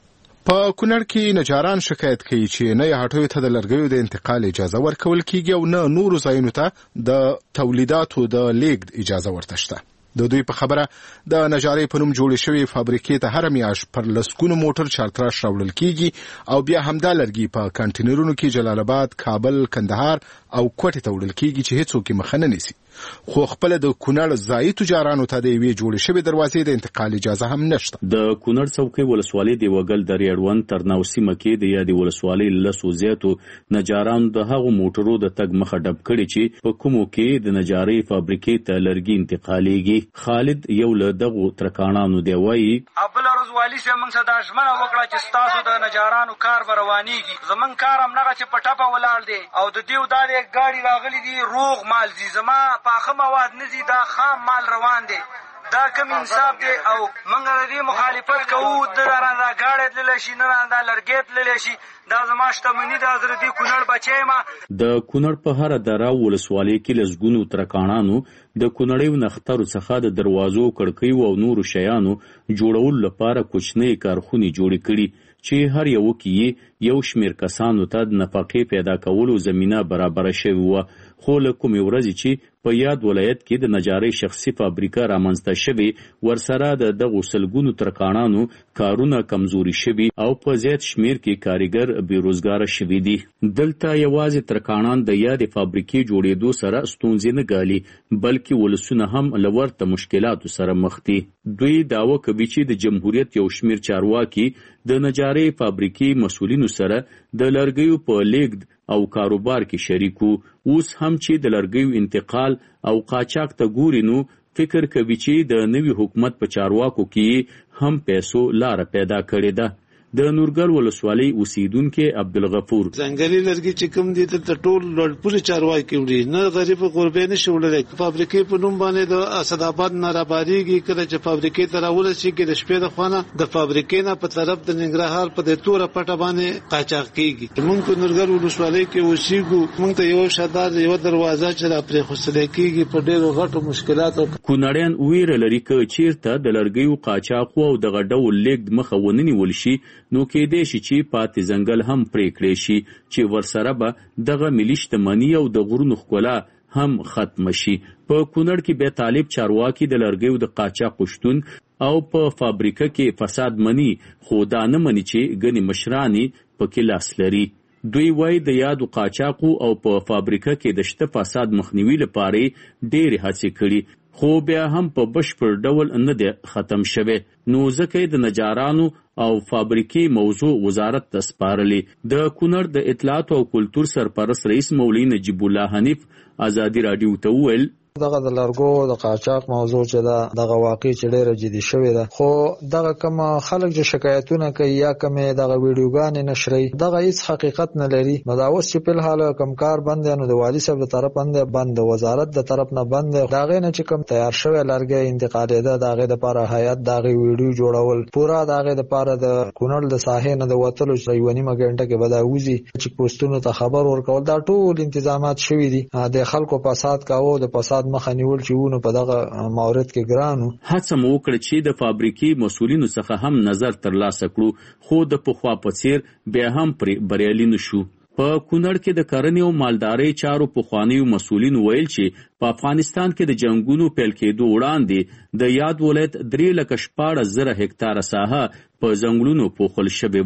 په کونړ کې نجاران شکایت کوي چې نه یې هټیو ته د لرګیو د انتقال اجازه ورکول کیږي او نه نورو ځایونو ته د تولیداتو د لیږد اجازه ورته شته. د دوی په خبره د نجارۍ په نوم جوړې شوې فابریکې ته هر میاشت پر لسګونو موټر چارتراش راوړل کیږي او بیا همدا لرګي په کانټینرونو کې جلال آباد، کابل، کندهار او کوټې ته وړل کیږي چې هیڅوک یې مخه نه نیسي. خو خپل د کونړ ځایي تجارانو ته د یوې جوړې شوې دروازې د انتقال اجازه هم نشته. د کونړ څوکۍ ولسوالۍ د وګل درې اړوند ترناو سیمه کې د یادې ولسوالۍ لسو زیاتو نجارانو د هغو موټرو د تګ مخه ډب کړې چې په کومو کې د نجارۍ فابریکې ته لرګي انتقالیږي. خالد یو له دغو ترکاڼانو دی وایي ابل روزوالي سه موږ صدا ژمنه وکړه چې ستاسو د نجارانو کار به روانېږي. زمونږ کار هم نغه چې په ټپه ولاړ دی او د دیو دا د ګاډي راغلي دي روغ مال دي، زما پاخه مواد نه دي، دا خام مال روان دی. دا کوم انصاف دی او موږ د دې مخالفت کوو. د راندا ګاډي تللی شي، نه راندا لرګي تللی شي، دا زما شتمني ده. زه د دې کونړ بچی یم. د کونړ په هره دره ولسوالۍ کې لسګونو ترکاڼانو د کونړیو نښترو څخه د دروازو، کړکیو او نورو شیانو جوړولو لپاره کوچنۍ کارخونې جوړې کړي چې هر یو کې یو شمیر کسانو ته د نفقې پیدا کولو زمینه برابره شوې وه. خو له کومې ورځې چې په یاد ولایت کې د نجارۍ شخصي فابریکه رامنځته شوې، ورسره د دغو سلګونو ترکاڼانو کارونه کمزوري شوي او په زیات شمیر کې کارګر بېروزګاره شوي دي. دلته یوازې ترکاڼان د یادې فابریکې جوړېدو سره ستونزې نه ګالي، بلکې ولسونه هم له ورته مشکلاتو سره مخ دي. دوی دعوه کوي چې د جمهوریت یو شمیر چارواکي د نجارۍ فابریکې مسؤلینو سره د لرګیو په لیږد او کاروبار کې شریکو. اوس هم چې د لرګیو انتقال او قاچاق ته ګوري نو فکر کوي چې د نوي حکومت په چارواکو کې هم پیسو لار پیدا کړې ده. د نورګل ولسوالۍ اوسیدونکي عبدالغفور ځنګلي لرګي چې کوم دي ته ټول لوړپوړي چارواکي کوي، نه غریب قرباني نشي وړلای. فابریکې په نوم باندې د اسداباد نه راباریږي، کله چې فابریکې ته راورسېږي د شپې د خوانه د فابریکې نه په طرف د ننګرهار په د توره پټه باندې قاچاق کیږي. موږ په نورګل ولسوالۍ کې اوسېږو، موږ ته یو شادار یو دروازه چې را پرې خوستل کیږي په ډېرو غټو مشکلاتو. کونړیان ویره لري چې چیرته د لرګیو قاچاق او د غډو لیږد مخه ونیول شي نو کېدای شي چې پاتې ځنګل هم پرې کړی شي چې ورسره به دغه ملي شتمني او د غرونو ښکلا هم ختم شي. په کونړ کې بیا طالب چارواکي د لرګیو د قاچاق شتون او په فابریکه کې فساد مني، خو دا نه مني چې ګنې مشرانې پکې لاس لري. دوی وایي د یادو قاچاقو او په فابریکه کې د شته فساد مخنیوي لپاره ډېرې هڅې کړي، خو بیا هم په بشپړ ډول نه دی ختم شوی. نو ځکه د نجارانو او فابریکې موضوع وزارت ته سپارلې. د کونړ د اطلاعات او کلتور سرپرست رئیس مولوي نجیب الله حنیف ازادي راډیو ته وویل دغه د لرګو د قاچاق موضوع چې دا دغه واقع چې ډیره جدي شوې ده، خو دغه کوم خلک چې شکایتونه کوي یا کوم دغه ویډیوګانې نشري دغه هیڅ حقیقت نه لري. نو دا اوس چې په حال کم کار بند نو د والي صاحب طرف باندې بند، وزارت د طرف نه بند، داغه نه چې کوم تیار شوی لرګي انتقالیده داغه د لپاره هیئت داغه ویډیو جوړول پورا داغه د لپاره د کونړ د ساحې نه د وتلو چې یو نیمه غنټه کې بداوزي چې پوسټونو ته خبر ورکول دا ټول تنظیمات شوي دي. د خلکو فساد کاوه، د فساد مخه نیول چې ونه په دغه مورد کې ګرانو. هڅه مو وکړه چې د فابریکې مسؤلینو څخه هم نظر ترلاسه کړو، خو د پخوا په څیر بیا هم پرې بریالي نشو. په کونړ کې د کرنې او مالدارۍ چارو پخوانیو مسؤلینو ویل چې په افغانستان کې د جنګونو پیل کېدو وړاندې د یاد ولایت درې لکه شپاړس زره هکتاره ساحه په ځنګلونو پوښل شوې وه.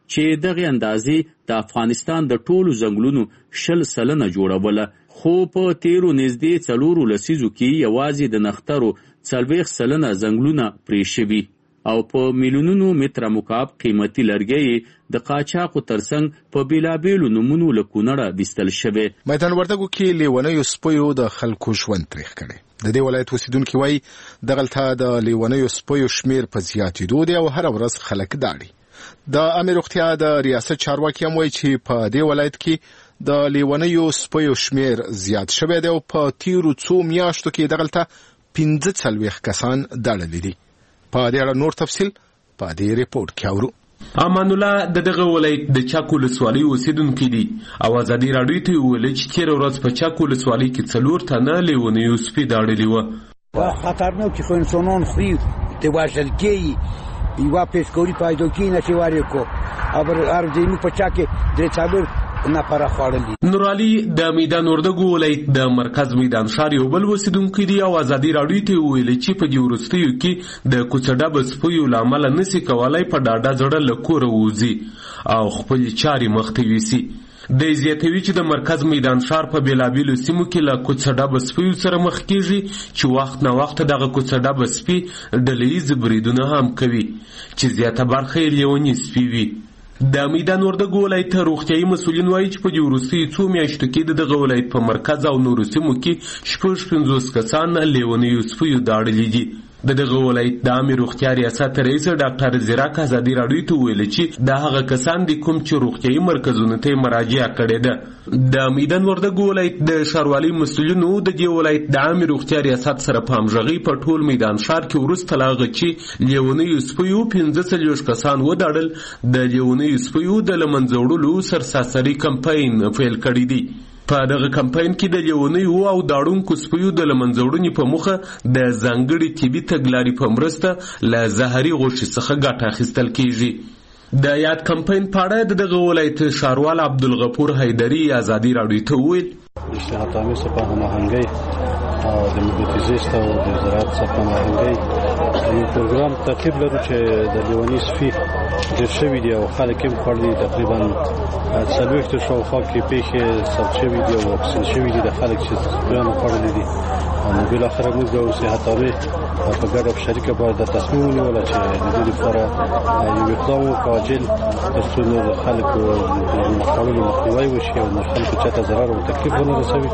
چې دغه اندازې د افغانستان د ټولو ځنګلونو شل سلنه جوړوله، خو په تیرو نږدې څلورو لسیزو کې یوازې د نښترو څلوېښت سلنه ځنګلونه پرې شوي او په میلیونونو متره مکعب قیمتي لرګی د قاچاقو ترڅنګ په بیلابیلو نومونو له کونړه ویستل شوی. میدان وردګو کې لیونیو سپیو د خلکو ژوند تریخ کړي. د دې ولایت اوسیدونکي وایي دغلته د لیونیو سپیو شمیر په زیاتېدو دی او هره ورځ خلک داړي. د عامه روغتیا د ریاست چارواکي هم وایي چې په دې ولایت کې د لیونیو سپیو شمیر زیات شوی دی او په تیرو څو میاشتو کې دغلته پنځه څلوېښت کسان داړلي دي. په دې اړه نور تفصیل په دې ریپورت کې اورو. امان الله د دغه ولایت د چاکو ولسوالۍ اوسیدونکی دی او ازادي راډیو ته ویل چې تېره ورځ په چاکو ولسوالۍ کې څلور تنه لیونیو سپي داړلي وو. خطرناک که انسانان خوی د وژل کېږي یوه پیسکوري پیدا کېږي نشي وارې کو ابر ارزینو په چاکې درې څلور نفره خوړلي. نورعلي د میدان وردګو ولایت د مرکز میدان ښار یو بل اوسیدونکی دی او ازادي راډیو ته ویل چې په دې وروستیو کې د کوڅه سپیو له امله نسي کولای په ډاډه زړه له کوره ووځي او خپلې چارې مخته یوسي. د زیاتوي چې د مرکز میدان ښار په بیلابیلو سیمو کې له کوڅه سپیو سره مخ کېږي چې وخت نه وخت دغه کوڅه سپي ډلهییز بریدونه هم کوي چې زیاته برخه یې لیوني سپي وي. د میدان وردګو ولایت روغتیایي مسؤلین وایي چې په دې وروستیو څو میاشتو کې د دغه ولایت په مرکز او نورو سیمو کې شپږ پنځوس کسان لیونیو سپیو داړلي دي. د دغه ولایت د عامې روغتیا ریاست رئیس ډاکټر زیراک ازادي راډیو ته ویل چې دا هغه کسان دي کوم چې روغتیایي مرکزونو ته مراجعه کړې ده. د میدان وردګو ولایت د ښاروالۍ مسؤلینو د دې ولایت د عامې روغتیا ریاست سره په همغږۍ په ټول میدان ښار کې وروسته له هغه چې لیونیو سپیو پنځه څلوېښت کسان وداړل د لیونیو سپیو د له منځه وړلو سرساسري کمپاین پیل کړی دی. په دغه کمپاین کې د لیونیو او داړونکو سپیو د له منځه وړنې په موخه د ځانګړي طبي تګلارې په مرسته له زهري غوښې څخه ګټه اخیستل کیږي. د یاد کمپاین په اړه د دغه ولایت ښاروال عبدالغفور حیدري ازادي راډیو ته وویل اشتهات آمیز په هماهنګۍ او د محیط زیست او د زراعت څخه هماهنګۍ یو پروګرام ترتیب لرو چې د لیوني سپي ډېر شوي دي او خلک یې هم خوړلي تقریبا څلوېښتو شاوخوا کې پیښې ثبت شوي دي او واکسین شوي دي د خلک چې سپیانو خوړلي دي. نو بالاخره موږ د صحت عامې په ګډه او شریکه باید دا تصمیم ونیوله چې د دې لپاره یو اقدام وکړو عاجل تر څو د خلکو د خوړلو مخنیوی وشي او د خلکو چاته ضرر او تکلیف ونه رسوي.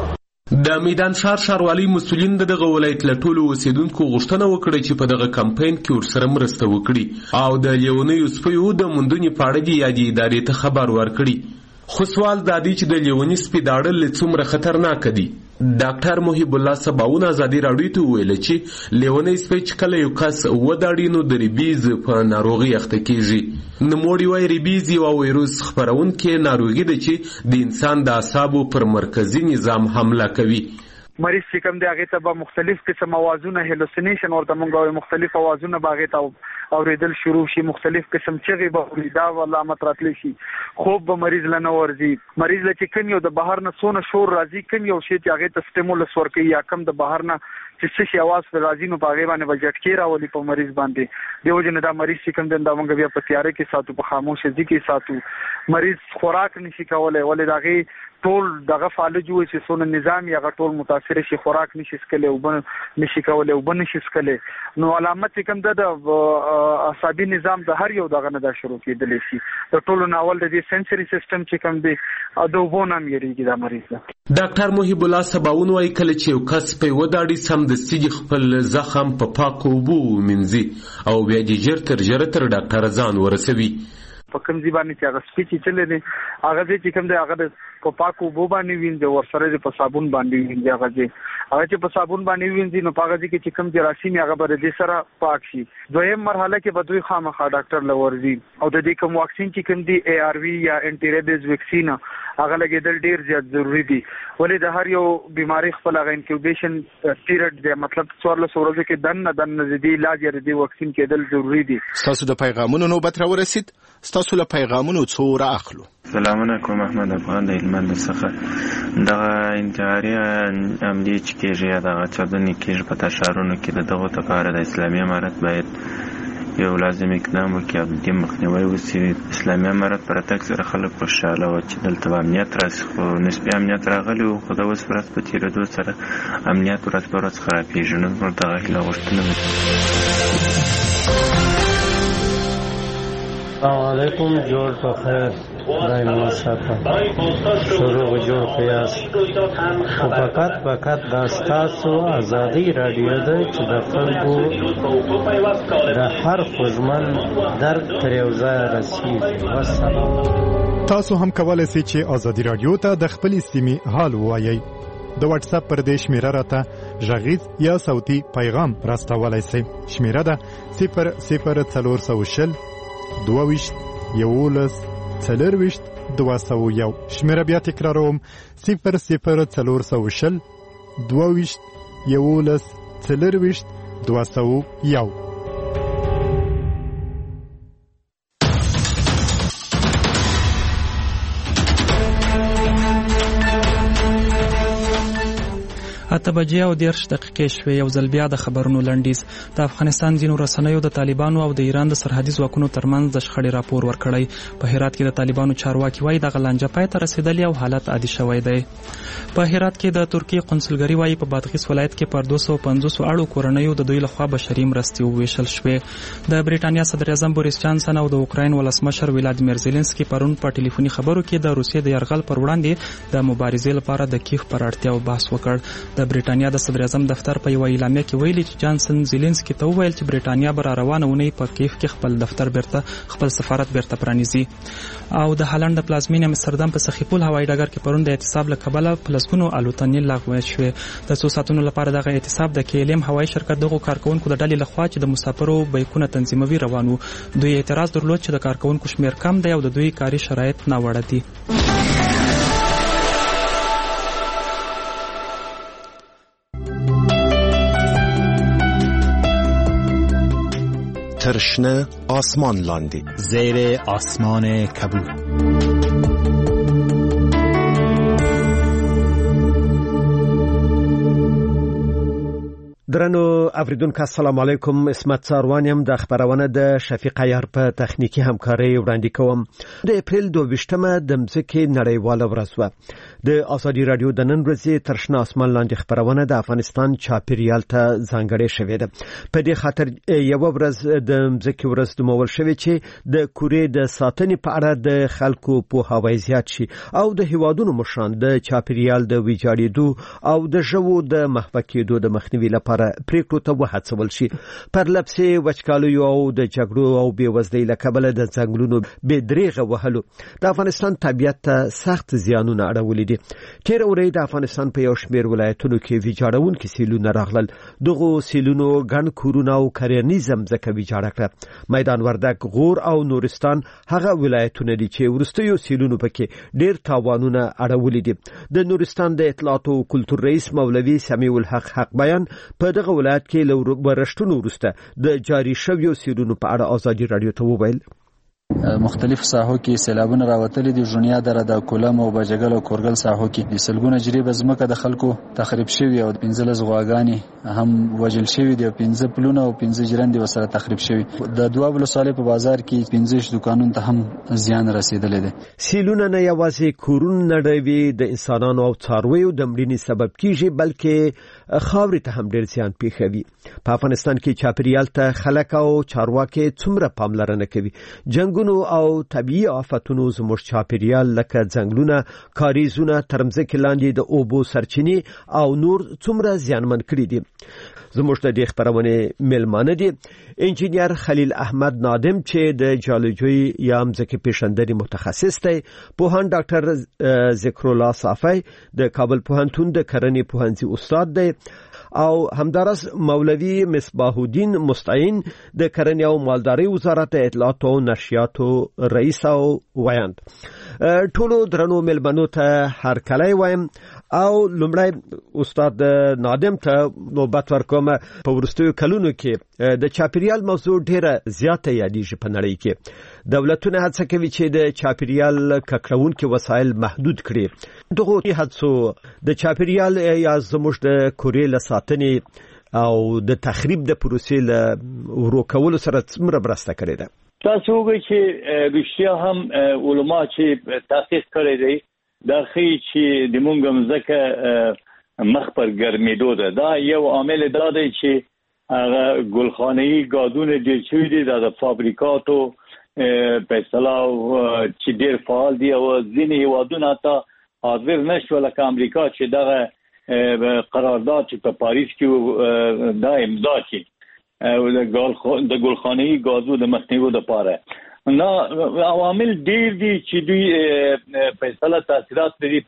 د میدان ښار ښاروالۍ مسؤلین د دغه ولایت له ټولو اوسیدونکو غوښتنه وکړه چې په دغه کمپاین کې ورسره مرسته وکړي او د لیونیو سپیو د موندنې په اړه د یادې ادارې ته خبر ورکړي. خو سوال دا دی چې د لیوني سپي داړل څومره خطرناک دي. ډاکټر محب الله سباون ازادي راډیو ته ویل چې لیونی سپی چې کله یو کس وداړي نو د ریبیز په ناروغي اخته کیږي. نوموړي وایي ریبیز یو ویروس خپرونکی ناروغي ده چې د انسان د اعصابو پر مرکزي نظام حمله کوي. مریض چې کوم دی هغه ته به مختلف قسم اوازونه هلوسینیشن ورته مونږ مختلف اوازونه به هغه ته اوریدل شروع شي، مختلف قسم چغې به اوري، دا علامت راتلی شي، خوب به مریض له نه ورځي. مریض له چې کوم یو د بهر نه څونه شور راځي، کوم یو شی چې هغې ته سټیمولس ورکوي یا کوم د بهر نه چې څه شي اواز پرې راځي نو په هغې باندې به جټکې راولي په مریض باندې. دې وجې نه دا مریض چې کوم دی دا مونږ بیا په تیاره کې ساتو، په خاموشه ځای کې ساتو. مریض خوراک نشي کولی ولې د هغې ټول دغه فالج وي چې څونه نظام یې هغه ټول متاثر شي، خوراک نشي څکلی، اوبه نشي کولی، اوبه نشي څکلی. نو علامت چې کوم ده د اعصابي نظام د هر یو دغه نه دا شروع کېدلی شي. د ټولو ناول د دې سنسري سیسټم چې کوم دی د اوبو نه هم یېرېږي دا مریض ده. ډاکټر محب الله سباون وایي کله چې یو کس پې وداړي سمدستي دې خپل زخم په پاکو اوبو ومینځي او بیا دې ژر تر ژره تر ډاکټره ځان ورسوي. په کوم ځای باندې چې هغه سپي چې چلی دی هغه ځای چې کوم دی هغه د په پاکو اوبو باندې وینځي، ورسره دې په صابون باندې وینځي. هغه ځای هغه چې په صابون باندې وینځي نو په هغه ځای کې چې کوم جراثیم هغه به د دې سره پاک شي. دویم مرحله کې به دوی خامخا ډاکټر له ورځي او د دې کوم واکسین چې کوم دی ای آر وي یا انټي ریبیز ویکسین هغه لګېدل ډېر زیات ضروري دي. ولې د هر یو بیمارۍ خپل هغه انکیوبیشن پیریډ دی، مطلب څوارلس ورځو کې دننه دننه د دې علاج یا د دې واکسین کېدل ضروري دي. ستاسو د پیغامونو نوبت راورسید، ستاسو له پیغامونو څو رااخلو. سلامونه کوم احمد افغان د هلمند څخه. دغه انتحاري عملیې چې کېږي یا دغه چاودنې کېږي په تشارونو کې د دغو لپاره د اسلامي امارت باید یو لازم اقدام وکړي او د دې مخنیوی وشي. اسلامي امارت پر تک سره خلک خوشاله و چې دلته امنیت راشي، خو نسبي امنیت راغلی و، خو د اوس ورځ په تېرېدو سره امنیت ورځ په ورځ خرابېږي. نو زموږ دغه هیله غوښتنه ده. السلام علیکم، جوړ په خیر، خدای مو ساته، شروع جوړ په یاس. خو فقط فقط دا ستاسو ازادي رادیو ده چې د خلکو د هر خوږمن درد تر یو ځایه رسېږي. والسلام. تاسو هم کولای شئ چې ازادي رادیو ته د خپلې سیمې حال ووایئ. د واتس اپ پر دې شمیره راته غږیز یا صوتي پیغام راستولی شئ. شمیره ده صفر صفر څلور سوه شل دوه ویشت یولس څلرویشت دوه سوه یو. شمیره بیا تکراروم، صفر صفر څلور سوه شل دوه ویشت یولس څلرویشت دوه سوه یو. اته بجې او دیرش دقیقې شوې. یو ځل بیا د خبرونو لنډیز. د افغانستان ځینو رسنیو د طالبانو او د ایران د سرحدي ځواکونو ترمنځ د شخړې راپور ورکړی. په هرات کې د طالبانو چارواکي وایي دغه لانجه پای ته رسېدلې او حالت عادي شوی دی. په هرات کې د ترکیې قونسلګري وایي په بادغیس ولایت کې پر دوه سوه پنځوس اړو کورنیو د دوی لخوا بشري مرستې وویشل شوې. د بریټانیا صدر اعظم بوریس جانسن او د اوکراین ولسمشر ولادیمیر زيلنسکي پرون په ټلیفوني خبرو کې د روسیې د یرغل پر وړاندې د مبارزې لپاره د کیف پر اړتیاو بحث وکړ. د بریټانیا د صدر اعظم دفتر په یو اعلامیه کې ویلي چې جانسن زيلنسکي ته وویل چې بریټانیا به را روانه ونی په کیف کې خپل دفتر بیرته خپل سفارت بیرته پرانیزي. او د هالند د پلازمینې امستردام په سخیپول هوایي ډګر کې پرون د اعتصاب له کبله پلسګونو الوتنې لغوه شوې. د څو ساعتونو لپاره دغه اعتصاب د کېلم هوایي شرکت دغو کارکونکو د ډلې لخوا چې د مسافرو بیکونه تنظیموي روانو. دوی اعتراض درلود چې د کارکونکو شمیر کم دی او د دوی کاري شرایط ناوړه دي. ترشنه آسمان لاندی زیر آسمان کبود. درنو اوریدونکو السلام علیکم. اسمت ساروانیم د خبرونه د شفیق عیار په تخنیکی همکاري وړاندې کوم. د اپریل دوه ویشتمه د مځکې نړیواله ورځ وه. د ازادي رادیو د نن ورځې ترشنه آسمان لاندې خبرونه د افغانستان چاپیریال ته ځانګړې شوې ده. په دې خاطر یو ورځ د مځکې ورځ نومول شوې چې د کورې د ساتنې په اړه د خلکو پوهاوی زیات شي او د هیوادونو مشران د چاپیریال د ویجاړېدو او د ژوو د محو کېدو د مخنیوي لپاره پریکړو ته وهڅول شي. پر لپسې وچکالیو او د جګړو او بېوزلۍ له کبله د ځنګلونو بې دریغه وهلو د افغانستان طبیعت ته سخت زیانونه اړولي دي. تېره اونۍ د افغانستان په یو شمېر ولایتونو کې ویجاړونکي سیلونه راغلل. دغو سیلونو ګڼ کورونه او کرنیزه مځکه ویجاړه کړه. میدان وردګ، غور او نورستان هغه ولایتونه دي چې وروستیو سیلونو پکې ډېر تاوانونه اړولي دي. د نورستان د اطلاعات او کلتور رئیس مولوي سمیع الحق حق بیان په دغه ولایت کې له ورشتونو وروسته د جاري شویو سیلونو په اړه ازادي رادیو ته وویل. مختلف ساحو کې سیلابونه راوتلي دي. ژونیا دره د کولم او بجګل او کورګل ساحو کې د سلګونه جریبه ځمکه د خلکو تخریب شوی او پنځلس غواګانې هم وژل شوی دي او پنځه پلونه او پنځه جرندې وسره تخریب شوی. د دوه ولسوالۍ په بازار کې پنځه دکانونو ته هم زیان رسیدلی دی. سیلونه نه یوازې کورونه نړوي، د انسانانو او څارویو د مړینې سبب کیږي، بلکې خاورې ته هم ډېر زیان پیښوي. په افغانستان کې چاپیریال ته خلک او چارواکي څومره پاملرنه کوي. جنګونو او طبيعي آفتونو زموږ چاپیریال لکه ځنګلونه، کاریزونه، ترمځکې لاندې د اوبو سرچینې او نور څومره زیانمن کړي دي. زموږ د دې خبرونه میلمانه دي انجینیر خلیل احمد نادم چې د جیولوژي یا مځکې پیژندنې متخصص دی، پوهاند ډاکټر ذکر الله صافی د کابل پوهنتون د کرنې پوهنځي استاد دی او همدارس مولوی مصباح الدین مستعین د کرنې او مالدارۍ وزارت اطلاعات او نشریاتو رئیس او ویاند. ټولو درنو ملمنو ته هر کله وایم او لمړی استاد نادم ته نوبت ورکوم. په ورستیو کلونو کې د چاپیریال موضوع ډیره زیاته یادېږي په نړۍ کې. دولتونه هڅه کوي چې د چاپیریال ککړونکي وسایل محدود کړي. دغه هڅو د چاپیریال یا زموږ د کورې له ساتنې او د تخریب د پروسې له ورو کولو سره څومره مرسته کړې ده؟ تاسو وګورئ چې رښتیا هم علما چې تحقیق کړی دی دا ښیي چې د موږ مځکه مخ پر ګرمېدو ده. دا یو عامل دا دی چې هغه ګلخانه‌ای ګازونه ډېر شوي دي، دا د فابریکاتو په اصطلاح چې ډېر فعال دي او ځینې هېوادونه حتی حاضر نه شول لکه امریکا چې دغه قرارداد چې په پاریس کې دا امضا کړي د ګلخانه‌ای ګازو د مخنیوي لپاره. نو عوامل ډېر دي چې دوی په اصطلاح تاثیرات لري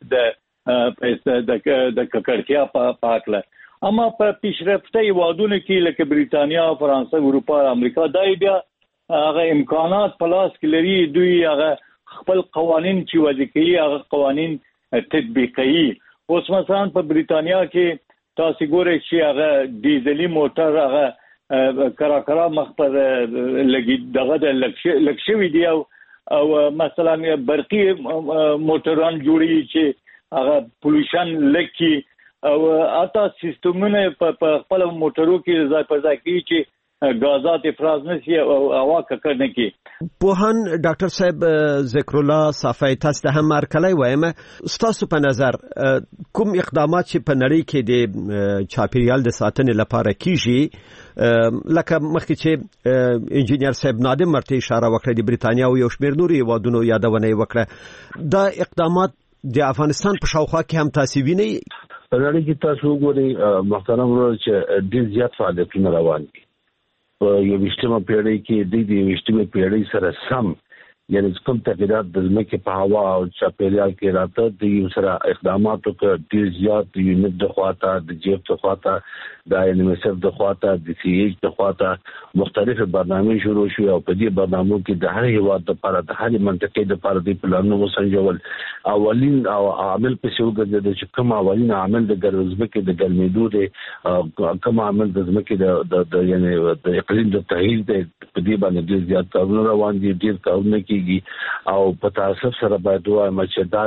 د د ککړتیا په هکله. اما په پیشرفته هېوادونو کې لکه بریتانیا، فرانسه، اروپا، امریکا دا بیا هغه امکانات په لاس کې لري، دوی هغه خپل قوانین چې وضع کوي هغه قوانین تطبیقوي. اوس مثلا په بریتانیا کې تاسو ګورئ چې هغه ډیزلي موټر هغه کرا کرا مخ پر لګي دغه د لکشوي دی او مثلا برقي موټران جوړي چې هغه پولوشن لکي او اته سیستمونه په خپل موټرو کې ځای په ځای کې چې غازات افراز نشي او هوا ککړ نه کی. پوهان ډاکټر صاحب ذکر الله صافی تاسو ته هم مرکلای وایم، ستاسو په نظر کوم اقدامات چې په نړۍ کې د چاپیریال د ساتنې لپاره کیږي لکه مخکې چې انجینیر صاحب نادم مرته اشاره وکړه د بریتانیا او یو شمېر نورو هېوادونو یادونه وکړه، دا اقدامات د افغانستان په شاوخوا کې هم تاسو وینئ؟ په نړۍ کې تاسو وګورئ محترم ورور چې ډېر زیات فعالیتونه روان دي په یویشتمه پیړۍ کې د یویشتمه پیړۍ سره سم، یعنی کوم تغیرات د ځمکې په هوا او چاپیریال کې راته د یو سره اقداماتو کې ډېر زیات یونټ د خواته د جیب د خواته د یونیسف د خواته د سی ایچ د خواته مختلفه برنامې شروع شوې او په دې برنامو کې د هر هیواد لپاره د هر منطقې لپاره د پلانونو وسنجول. اولین او عامل په څیر ګرځي چې کوم اولین عامل د ګرځبکې د ګرمېدو دی، کوم عامل د ځمکې د یعنی د اقلیم د تغییر دی، په دې باندې ډېر زیات کارونه روان دي، ډېر کارونه کیږي او په تاسف سره باید وایم چې دا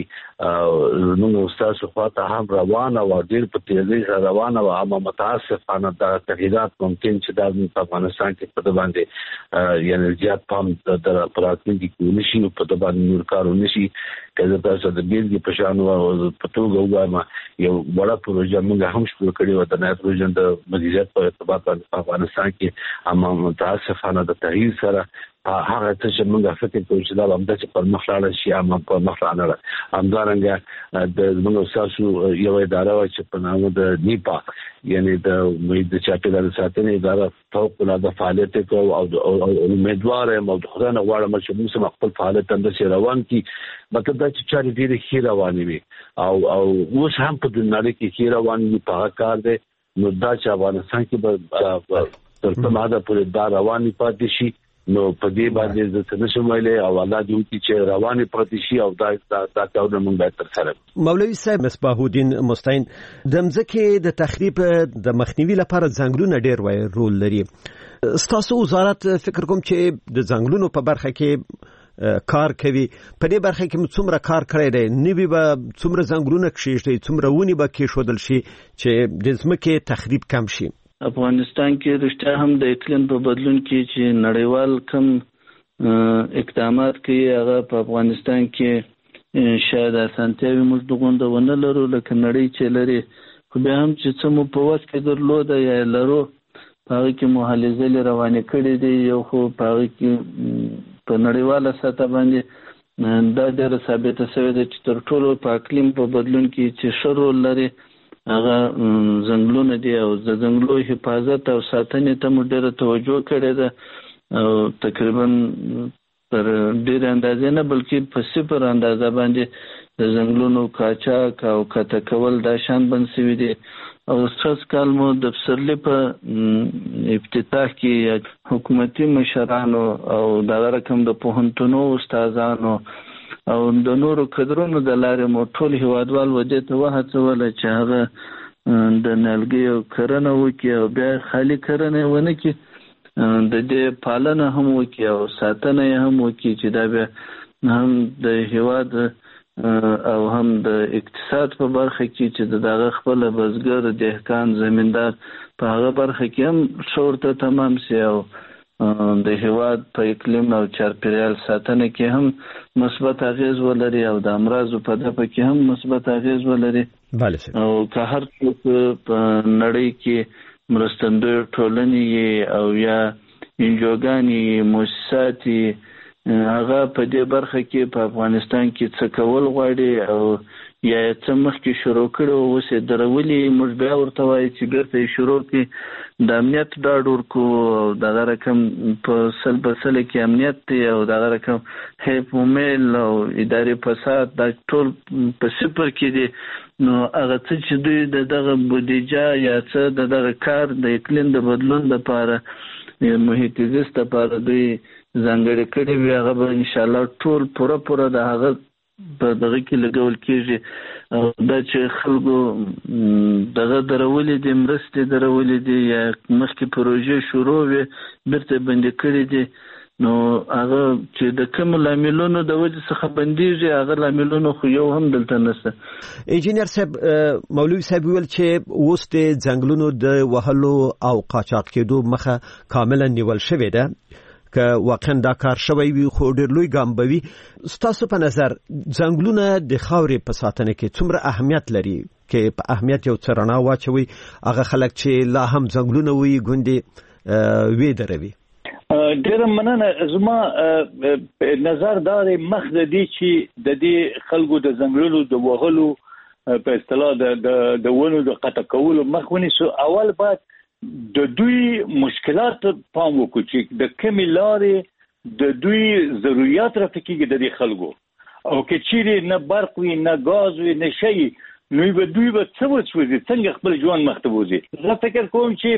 لړۍ نو استاد خواته هم روانه او ډېر په تیزی سره روانه او هم متاسفانه دا تغیرات ممکن چې د افغانستان کې په باندې یعنی زیات پام د پراتنګي کې نشي په د باندې نور کارونه نشي کله تاسو د بیلګې په شان او په توګه وایم یو وړه پروژه موږ هم شروع کړې و د نړۍ پروژه د مدیریت په ارتباط په افغانستان کې هم متاسفانه د تغییر سره هغه څه چې موږ فکر کوو چې دا هم د پر مخ لاړ شي هم په مخ لاړ همدارنګه د موږ تاسو یو اداره و چې په نامه د نیپا یعنی د د چاپیریال ساتنې اداره فوق العاده فعالیت کوي او امیدوار یم او خدای نه غواړم چې موږ خپل فعالیت اندازې روان کړي، مطلب دا چې چارې ډېرې ښې روانې وي او او اوس هم په دنیا کې ښې روانې وي په هغه کار دی. نو دا چې افغانستان کې به تر کومه حده پورې دا روانې پاتې شي نو په دې باندې د څه نشم ویلې او الله دې وکړي چې روانې پاتې شي او دا دا کارونه موږ باید ترسره کړو. مولوي صاحب مصباح الدین مستعین، د مځکې د تخریب د مخنیوي لپاره ځنګلونه ډېر وای رول لري. ستاسو وزارت فکر کوم چې د ځنګلونو په برخه کې کار کوي، په دې برخه کې څومره کار کړی دی؟ نوی به څومره ځنګلونه کښېږدي، څومره ونې به کېښودل شي چې د ځمکې تخریب کم شي؟ افغانستان کې رښتیا هم د اقلیم په بدلون کې چې نړیوال کم اقدامات کوي هغه په افغانستان کې شاید اسانتیاوي موږ دغونده ونه لرو لکه نړۍ چې لري، خو بیا هم چې څه مو په وس کې درلوده یا لرو په هغه کې مهالېزلې روانې کړي دي، یو خو په هغه کې په نړیواله سطح باندې دا ډېره ثابته شوې ده چې تر ټولو په اقلیم په بدلون کې چې ښه رول لري هغه ځنګلونه دي او د ځنګلو حفاظت او ساتنې ته مو ډېره توجه کړې ده او تقریبا پر ډېرې اندازې نه بلکې په صفر اندازه باندې د ځنګلونو قاچاق او قطع کول دا شان بند شوي دي. او سږ کال مو د پسرلي په افتتاح کې حکومتي مشرانو او دغه رقم د پوهنتونو استادانو او د نورو کدرونو د لارې مو ټول هیوادوال ودې ته وهڅول چې هغه د نیالګیو کرنه وکړي او بیا خالي کرنه ونه کړي، د دې پالنه هم وکړي او ساتنه یې هم وکړي چې دا بیا هم د هیواد او هم د اقتصاد په برخه کې چې دغه خپل بزګر دهقان زمیندار په هغه برخه کې هم شورته تمام سي او د هیواد په اقلیم او چاپیریال ساتنه کې هم مثبت اغیز ولري او د امراضو په دفع کې هم مثبت اغیز ولري. او که هر څوک په نړۍ کې مرستندوی ټولنې او یا انجوګانې مؤسساتي هغه په دې برخه کې په افغانستان کې څه کول غواړي او یا څه مخکې شروع کړي او اوس یې درولي، موږ بیا ورته وایو چې بیرته یې شروع کړي، د امنیت ډاډ ورکړو او دغه رقم په سل په سله کې امنیت دی او دغه رقم حیف ومیل او اداري فساد دا ټول په صفر کې دي. نو هغه څه چې دوی د دغه بودیجه یا څه د دغه کار د اقلیم د بدلون لپاره محیط زیست لپاره دوی ځانګړي کړي وي هغه به انشاءالله ټول پوره پوره د هغه په دغه کې لګول کېږي. دا چې خلکو دغه درولې دي مرستې درولې دي یا مخکې پروژې شروع وي بیرته بندې کړي دي، نو هغه چې د کوم لاملونو د وجې څخه بندېږي هغه لاملونو خو یو هم دلته نشته. انجینر صاحب، مولوي صاحب ویل چې اوس د ځنګلونو د وهلو او قاچاق کېدو مخه کاملا نیول شوې ده، که واقعا دا کار شوی وي خو ډېر لوی ګام به وي. ستاسو په نظر ځنګلونه د خاورې په ساتنه کې څومره اهمیت لري؟ کې په اهمیت یو څه رڼا واچوي هغه خلک چې لا هم ځنګلونه وي ګوندې وی دروي. ډېره مننه. زما نظر دا دی مخ د دې چې د دې خلکو د ځنګلونو د وهلو په اصطلاح د ونو د قطع کولو مخ ونیسو، اول باید د دوی مشکلات پام وکړو چې د کومې لارې د دوی ضرورت راټیکيږي د دې خلکو، او که چیرې نه برق وي نه غاز وي نه شي نو به دوی به څه وسوځي، څنګه خپل ژوند مخته وځي. زه فکر کوم چې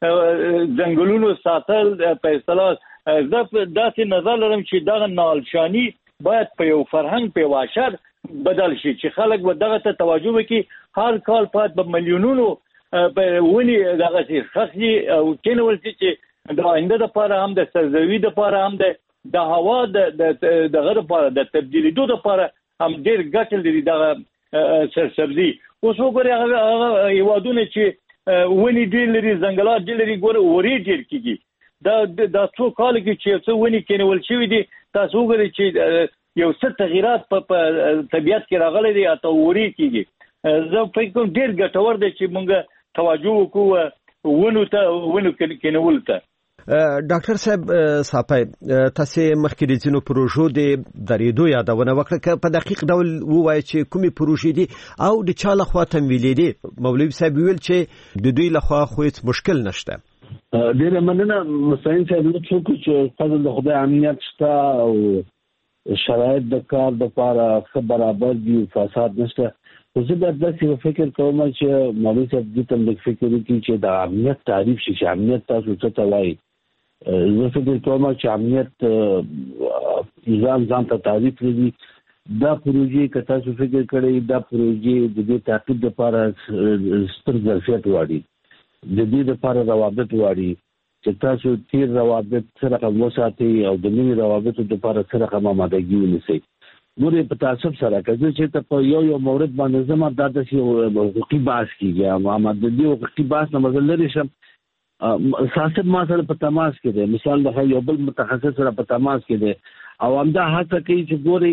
ځنګلونو ساتل په اصطلاح زه داسې نظر لرم چې دغه نالشانی باید په یو فرهنګ په واشر بدل شي چې خلک به دغه ته توجه وکړي. هر کال باید په میلیونونو په ونی دغه چې خخي او کینول چې د آینده لپاره هم د سرزوی لپاره هم د هوا د دغه لپاره د تبدیلیدو لپاره هم ډیر ګټل دي دغه سرسبزي. اوس وګورئ هغه یوادونه چې ونی ډیر لري ځنګلات ډیر لري ګوره وری ډیر کیږي دا د څو کال کې چې څو ونی کینول شوی دي تاسو وګورئ چې یو څه تغیرات په طبیعت کې راغلي دي اته وری کیږي. زه فکر کوم ډیر ګټور دی چې موږ توجه وکړو ونو ته ونو کینول ته. ډاکټر صاحب صاحب تاسو مخکې د ځینو پروژو د درېدو یادونه وکړه، په دقیق ډول ووایي چې کومې پروژې دي او د چا لخوا تمویلې دي. مولوي صاحب ویل چې د دوی لخوا خو هیڅ مشکل نشته. ډیره مننه مستعین صاحب، نو څوک چې فضل د خدای امنیت شته او شرایط د کار لپاره ښه برابر دي، فساد نشته. زه به داسې فکر کوم چې مولوي صاحب دې ته لږ فکر وکړي چې د امنیت تعریف شي چې امنیت تاسو څه ته وایي. زه فکر کوم چې امنیت ځان ځان ته تعریف لري. دا پروژې که تاسو فکر کړئ دا پروژې د دې تعقیب لپاره ستر ظرفیت غواړي، د دې لپاره روابط غواړي چې تاسو تیر روابط سره وساتئ او د نوي روابطو لپاره سره آمادګي ونیسئ. نورې په تعصب سره کله چې ته په یو یو مورد باندې زما دا د حقوقي بحث کیږي اما د دې حقوقي بحث نه مزل لري شم سیاست ما سره په تماس کې دی، مثال د یو بل متخصص سره په تماس کې دی او همدا هڅه کوي چې ګوري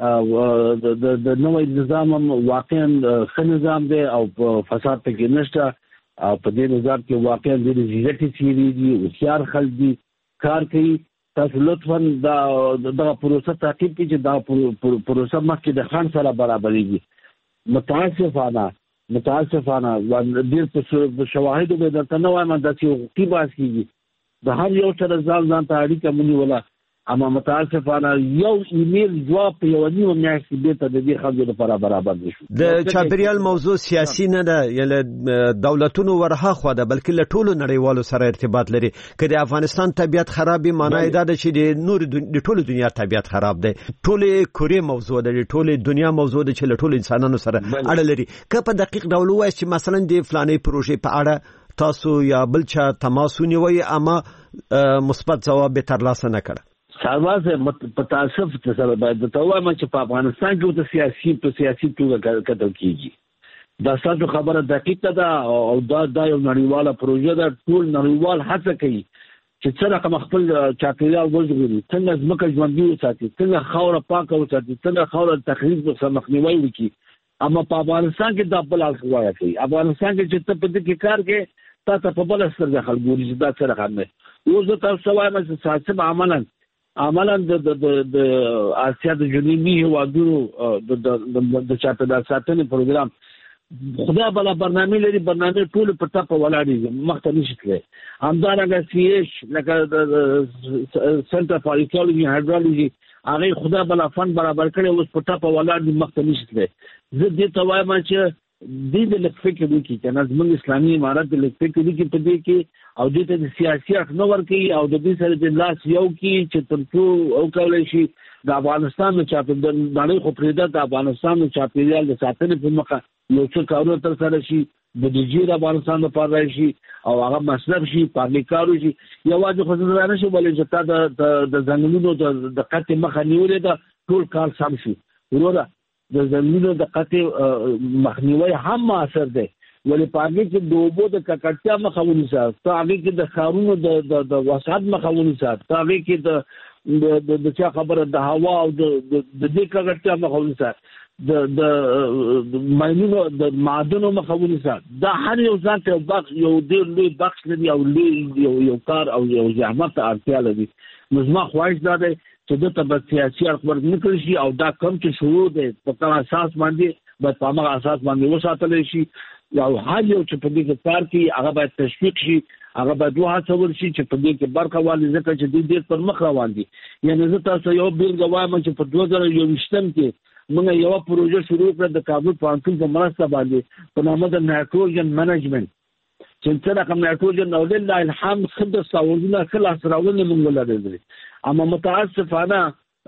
د نوې نظام واقعا ښه نظام دی او فساد پکې نشته او په دې نظام کې واقعا د زیاتې سیری دي او خيار خلک دي کار کوي. تاسو لطفا دا دا پروسه تعقیب کړئ چې دا پروسه مخکې د خان سره برابرېږي. متاسفانه متاسفانه ډېر په شواهدو به درته نه وایم داسې حقوقي بحث کېږي د هر یو سره ځان ځان ته اړیکه ونیوله، اما متاسفانه یو ایمیل جواب په یوه نیمه میاشت کې بېرته د دې خلکو لپاره برابر نه شو. د چاپیریال موضوع سیاسي نه ده، یعنې دولتونو ورهاخوا ده بلکې له ټولو نړیوالو سره ارتباط لري. که د افغانستان طبیعت خراب وي معنی یې دا ده چې د نور د ټولو دنیا طبیعت خراب دی. ټولې کورې موضوع ده، د ټولې دنیا موضوع ده چې له ټولو انسانانو سره اړه لري. که په دقیق ډول ووایي چې مثلا د فلانې پروژې په اړه تاسو یا بل چا تماس ونیوئ اما مثبت ځواب یې ترلاسه نه کړه. سارواز په تاسف سره باید ته وایم چې په افغانستان کې د سیاسي په سیاسي توګه کتل کیږي. دا ستاسو خبره دقیقه ده او دا د یو نړیواله پروژه ده. ټول نړیوال هڅه کوي چې څنګه کوم خپل چاپیریال وژغوري، څنګه ځمکه ژوندۍ وساتي، څنګه خاوره پاکه وساتي، څنګه خاوره تخریب څخه مخنیوي وکړي. اما په افغانستان کې دا بل اړخ کوي. افغانستان کې چې ته په دې کې کار کوي تا ته په بل سترګه خلک ګوري چې دا څه رقم دی. اوس زه تاسو وایم چې ساسم عملاً عملاً د د د آسیا د جنوبي هېوادونو د د چاپیریال ساتنې پروګرام خدای بلا برنامه لري. برنامه ټول په ټاپه ولاړې مخته نشي تللی. همدارنګه سی ایچ لکه د سنټر فار ایکولوژي هایدرولوژي هغه خدای بلا فند برابر کړي اوس په ټاپه ولاړې مخته نشي تللی. زه دې ته وایم چې دې د لږ فکر وکړي چې زموږ اسلامي امارت د لږ فکر وکړي په دې کې او دې ته د سیاسي اړخ نه ورکوي او د دې سره د لاس یو کړي چې تر څو وکولی شي د افغانستان د چاپیریال نړۍ خو پرېږده د افغانستان د چاپیریال د ساتنې په مخه یو څه کارونه ترسره شي، د ډیجي د افغانستان لپاره راشي او هغه مصرف شي، پارلې کار وشي. یوازې خو زه نه شم ویلی چې تا د ځنګلونو د قطع مخه نیولې ده ټول کار سم شي. وروره د ځنګلونو د قطع مخنیوی هم مؤثر دی، ولې په هغې کې د اوبو د ککړتیا مخه ونیسه، په هغې کې د ښارونو د وسعت مخه ونیسه، په هغې کې د د چا خبره د هوا او د دې ککړتیا مخه ونیسه، د د ماینونو د معدنو مخه ونیسه. دا هر یو ځان ته یو بخش یو ډېر لوی بخش لري او لوی یو کار او یو زحمت ته اړتیا لري. نو زما خواهش دا دی چې دته به سیاسي اړخ ورک نه کړی شي او دا کم چې شروع دی په کوم اساس باندې باید په همغه اساس باندې وساتلی شي. او هر یو چې په دې کې کار کوي هغه باید تشویق شي، هغه باید وهڅول شي چې په دې کې برخه واخلي، ځکه چې دوی ډېر پر مخ روان دي. یعنې زه تاسو یو بېلګه وایم چې په دوه زره یوویشتم کې موږ یوه پروژه شروع کړه د کابل پوهنتون په مرسته باندې په نامه د نایټروجن منیجمنټ چې څه رقم نایټروجن او لله الحمد ښه دستاویزونه ښه لاسته راوړنې موږ ولرلې. اما متاسفانه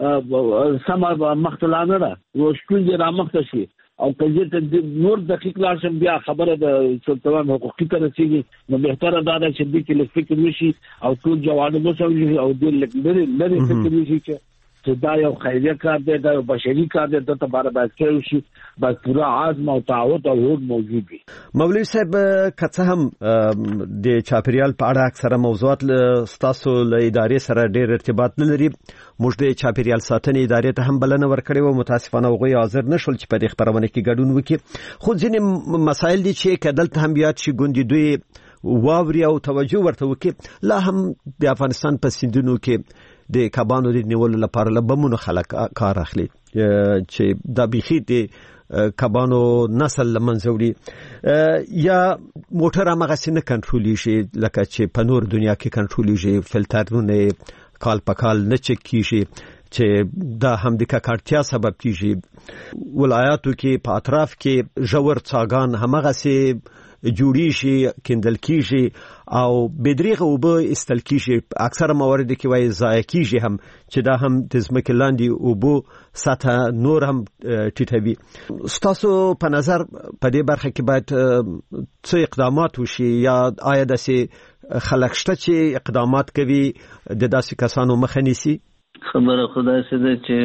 سمه مخته لا نه ده، یو ستونزې رامخته شي او که زه ته نور دقیق لاړ شم بیا خبره د سلطنان حقوقي ته رسېږي. نو بهتره دا ده چې دې کې لږ فکر وشي او ټول جوانب وسوځي او دې لږ لرې لرې فکر وشي چې چې دا یو خیریه کار دی، دا یو بشري کار دی، دته باندې باید کړی شي، باید پوره عزم او تعهد او هوډ موجود وي. مولوي صاحب که څه هم د چاپیریال په اړه اکثره موضوعات ستاسو له ادارې سره ډېر ارتباط نه لري، موږ د چاپیریال ساتنې ادارې ته هم بلنه ورکړې وه، متاسفانه هغوی حاضر نه شول چې په دې خپرونه کې ګډون وکړي. خو ځینې مسایل دي چې که دلته هم یاد شي ګوندې دوی واوري او توجه ورته وکړي. لا هم د افغانستان په سیندونو کې د کبانو د نیولو لپاره له بمونو خلک کار اخلي چې دا بیخي د کبانو نسل له منځه وړي، یا موټر هماغسې نه کنټرولیږي لکه چې په نور دنیا کې کنټرولیږي، فلټرونه کال په کال نه چک کیږي چې دا هم د ککړتیا سبب کیږي. ولایاتو کې په اطراف کې ژور څاګان هماغسې جوړیږي، کیندل کیږي او بدریغه اوبه استل کیږي. اکثره موارد کې وایي ضایع کیږي هم چې دا هم د ځمکې لاندې اوبو سطح نور هم ټیټوي. ستاسو په نظر په دې برخه کې باید څه اقدامات وشي، یا آیا داسې خلک شته چې اقدامات کوي د داسې کسانو مخه نیسي؟ خبره خدای سي ده چې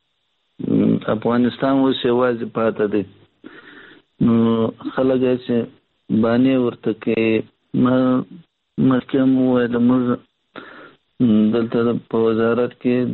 افغانستان اوس یوازې پاته دی، نو خلک یې چې باندې ورته کې ما مخکې مو ویل موږ دلته په وزارت کې د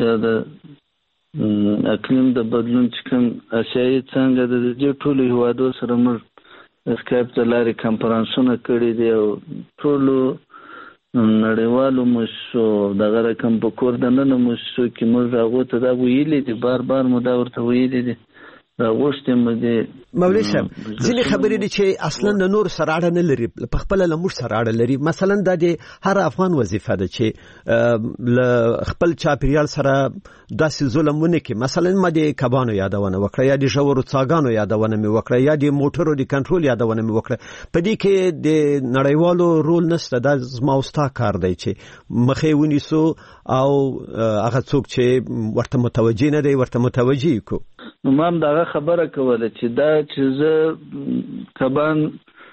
اقلیم د بدلون چې کوم اسیایي څانګه د دې ټولو هیوادو سره موږ اسکایپ د لارې کنفرانسونه کړي دي او ټولو نړیوالو مؤسسو دغه رقم په کور دننه مؤسسو کې موږ هغو ته دا ویلي دي، بار بار مو دا ورته ویلي دي. مولوي صاحب ځینې خبرې دي چې اصلا د نور سره اړه نه لري، په خپله له موږ سره اړه لري. مثلا دا د هر افغان وظیفه ده چې له خپل چاپیریال سره داسې ظلم ونه کړي. مثلا ما د کبانو یادونه وکړه، یا د ژورو څاګانو یادونه مې وکړه، یا د موټرو د کنټرول یادونه مې وکړه. په دې کې د نړیوالو رول نشته، دا زما او ستا کار دی چې مخې ونیسو او هغه څوک چې ورته متوجه نه دی ورته متوجه کړو. نو ما هم دغه خبره کوله چې دا چې زه کبان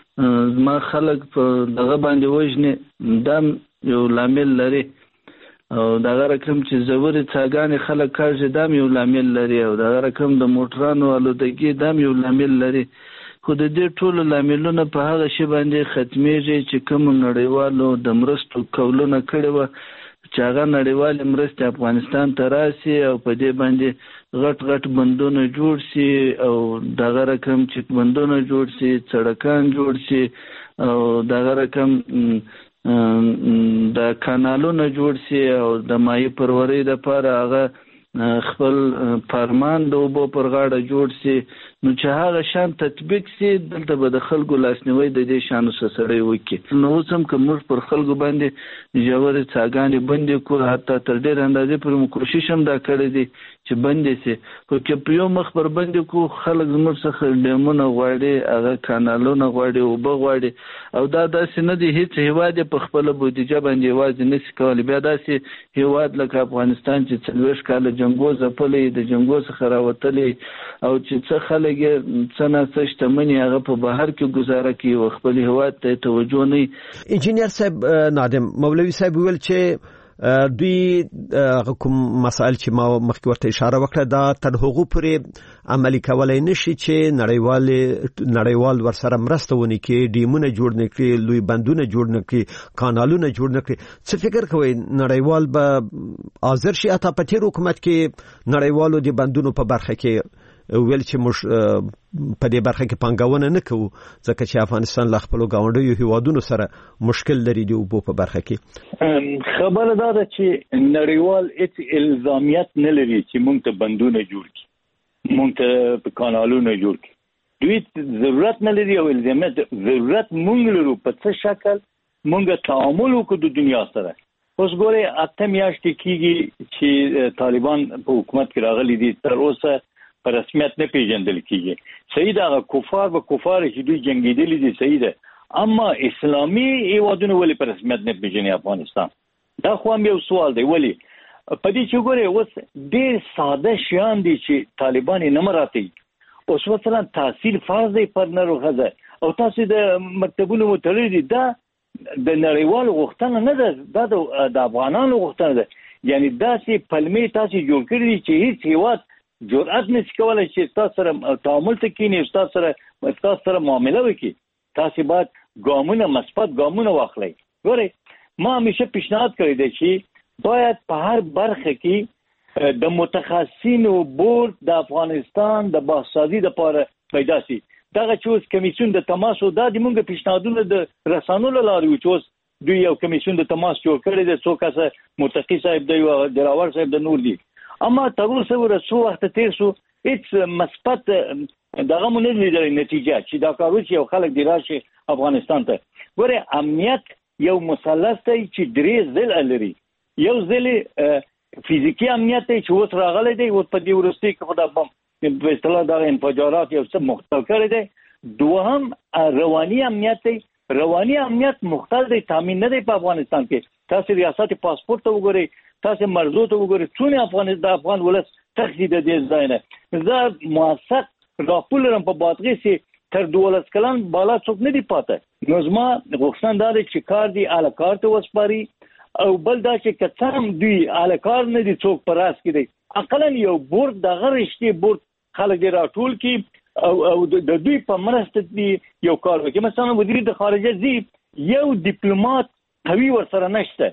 زما خلک په دغه باندې وژنې دا یو لامل لري، او دغه رقم چې زوري څاګانې خلک کاږي دا یو لامل لري او دغه رقم د موټرانو الودګي دا یو لامل لري. خو د دې ټولو لاملونه په هغه شی باندې ختمېږي چې کوم نړیوالو د مرستو کولونه کړي وو چې هغه نړیوال مرستې افغانستان ته راسي او په دې باندې غټ غټ بندونه جوړ شي او دغه رقم چې بندونه جوړ شي سړکان جوړ شي او دغه رقم د کانالونو جوړ شي او د مایع پرورۍ لپاره هغه خپل فرمان د اوبو پر غاړه جوړ شي نو چې هغه شان تطبیق شي دلته به د خلکو لاسنیوي د دې شانو سره وکړي. نو اوس هم که موږ پر خلکو باندې ژورې څاګانې بندې کړو حتی تر ډېر اندازې پورې مو کوشش هم دا کړی دی چې بندې شي خو که په یو مخ پر بندې کړو خلک زموږ څخه ډیمونه غواړي هغه کانالونه غواړي اوبه غواړي او دا داسې نه دی هېڅ هېواد یې په خپله بودیجه باندې یوازې نشي کولی. بیا داسې هېواد لکه افغانستان چې څلوېښت کاله جنګو ځپلی د جنګو څخه راوتلی او چې څه خلک څه نه څه شتمني هغه په بهر کې ګزاره کوي او خپل هېواد ته توجه نه. انجینیر صاحب نادم مولوي صاحب ویل چې دوی کوم مسائل چې ما مخکې ورته اشاره وکړه دا تر هغو پورې عملي کولی نشي چې نړیوال نړیوال ورسره مرسته ونه کړي ډیمونه جوړ نه کړي لوی بندونه جوړ نه کړي کانالونه جوړ نه کړي. څه فکر کوئ نړیوال به حاضر شي اته په تیر حکومت کې نړیوالو د بندونو په برخه کې ویل چې موږ په دې برخه کې پانګونه نه کوو ځکه چې افغانستان له خپلو ګاونډیو هیوادونو سره مشکل لري د اوبو په برخه کې. خبره دا ده چې نړیوال هیڅ الزامیت نه لري چې موږ ته بندونه جوړ کړي موږ ته کانالونه جوړ کړي. دوی ضرورت نه لري او الزامیت ضرورت موږ لرو په څه شکل موږ تعامل وکړو د دنیا سره. اوس ګورئ اته میاشتې کېږي چې طالبان په حکومت کې راغلي دي تر اوسه په رسمیت نه پیژندل کیږي. صحیح ده کفار به کفار چې دوی جنگیدلی دي صحیح ده اما اسلامي هیوادونه ولې په رسمیت نه پیژني افغانستان؟ دا خو هم یو سوال دی. ولې په دې چې ګورئ اوس ډېر ساده شیان دي چې طالبان یې نه مراعتوي. اوس مثلا تحصیل فرض دی پر نر و ښځه او تاسو د مکتبونو مو تړلي دي دا د نړیوالو غوښتنه نه ده دا د افغانانو غوښتنه ده. یعنی داسې پلمې تاسو جوړ کړي دي چې هیڅ هیواد جرأت نشي کولای چې تاسو سره تعامل ته کینی تاسو سره تاسو سره معامله وکړي. تاسو باید ګامونه مثبت ګامونه واخلئ. ګورئ ما همیشه پیشنهاد کړی دی چې باید په هر برخه کې د متخصصینو بورډ د افغانستان د بحث‌سازي لپاره پیدا شي. دغه چې اوس کمیسیون د تماس او د موږ پیشنهادونه د رسانو له لارې چې اوس دوی یو کمیسیون د تماس جوړ کړی دی څو کسه متقی صاحب دی او دراور صاحب د نور دی اما تر اوسه ورسو وخت تیر شو هیڅ مثبت دغه مونږ نه لیدل نتیجه چې دا کارو چې یو خلک دی راشي افغانستان ته. ګوره امنیت یو مثلث دی چې درې ضلع لري. یو ضلع فزیکی امنیت دی چې اوس راغلی دی او په دې وروستي کې خو د په اصطلاح د انفجارات یو څه مختل کړی دی. دوهم رواني امنیت دی. رواني امنیت مختل دی تامین نه دی په افغانستان کې. تاسو ریاست پاسپورت ته وګورئ تاسو مرزو ته وګورئ څونه افغان د افغان ولس تخزید دي ځای نه زه موثق راپور لرم په باطغي سي تر دولس کلن بالا څوک نه دی پاته. نو زما غوښتنه دا ده چې کار دی اعلی کار ته وسپاري او بل دا چې کڅام دوی اعلی کار نه دی څوک پراس کې دی اقلا یو بورډ د غرشتي بورډ خلک دی راټول کی او او د دوی په مرسته دی یو کار وکړي. مثلا وزیر د خارجه زی یو ډیپلوماټ قوي ورسره نشته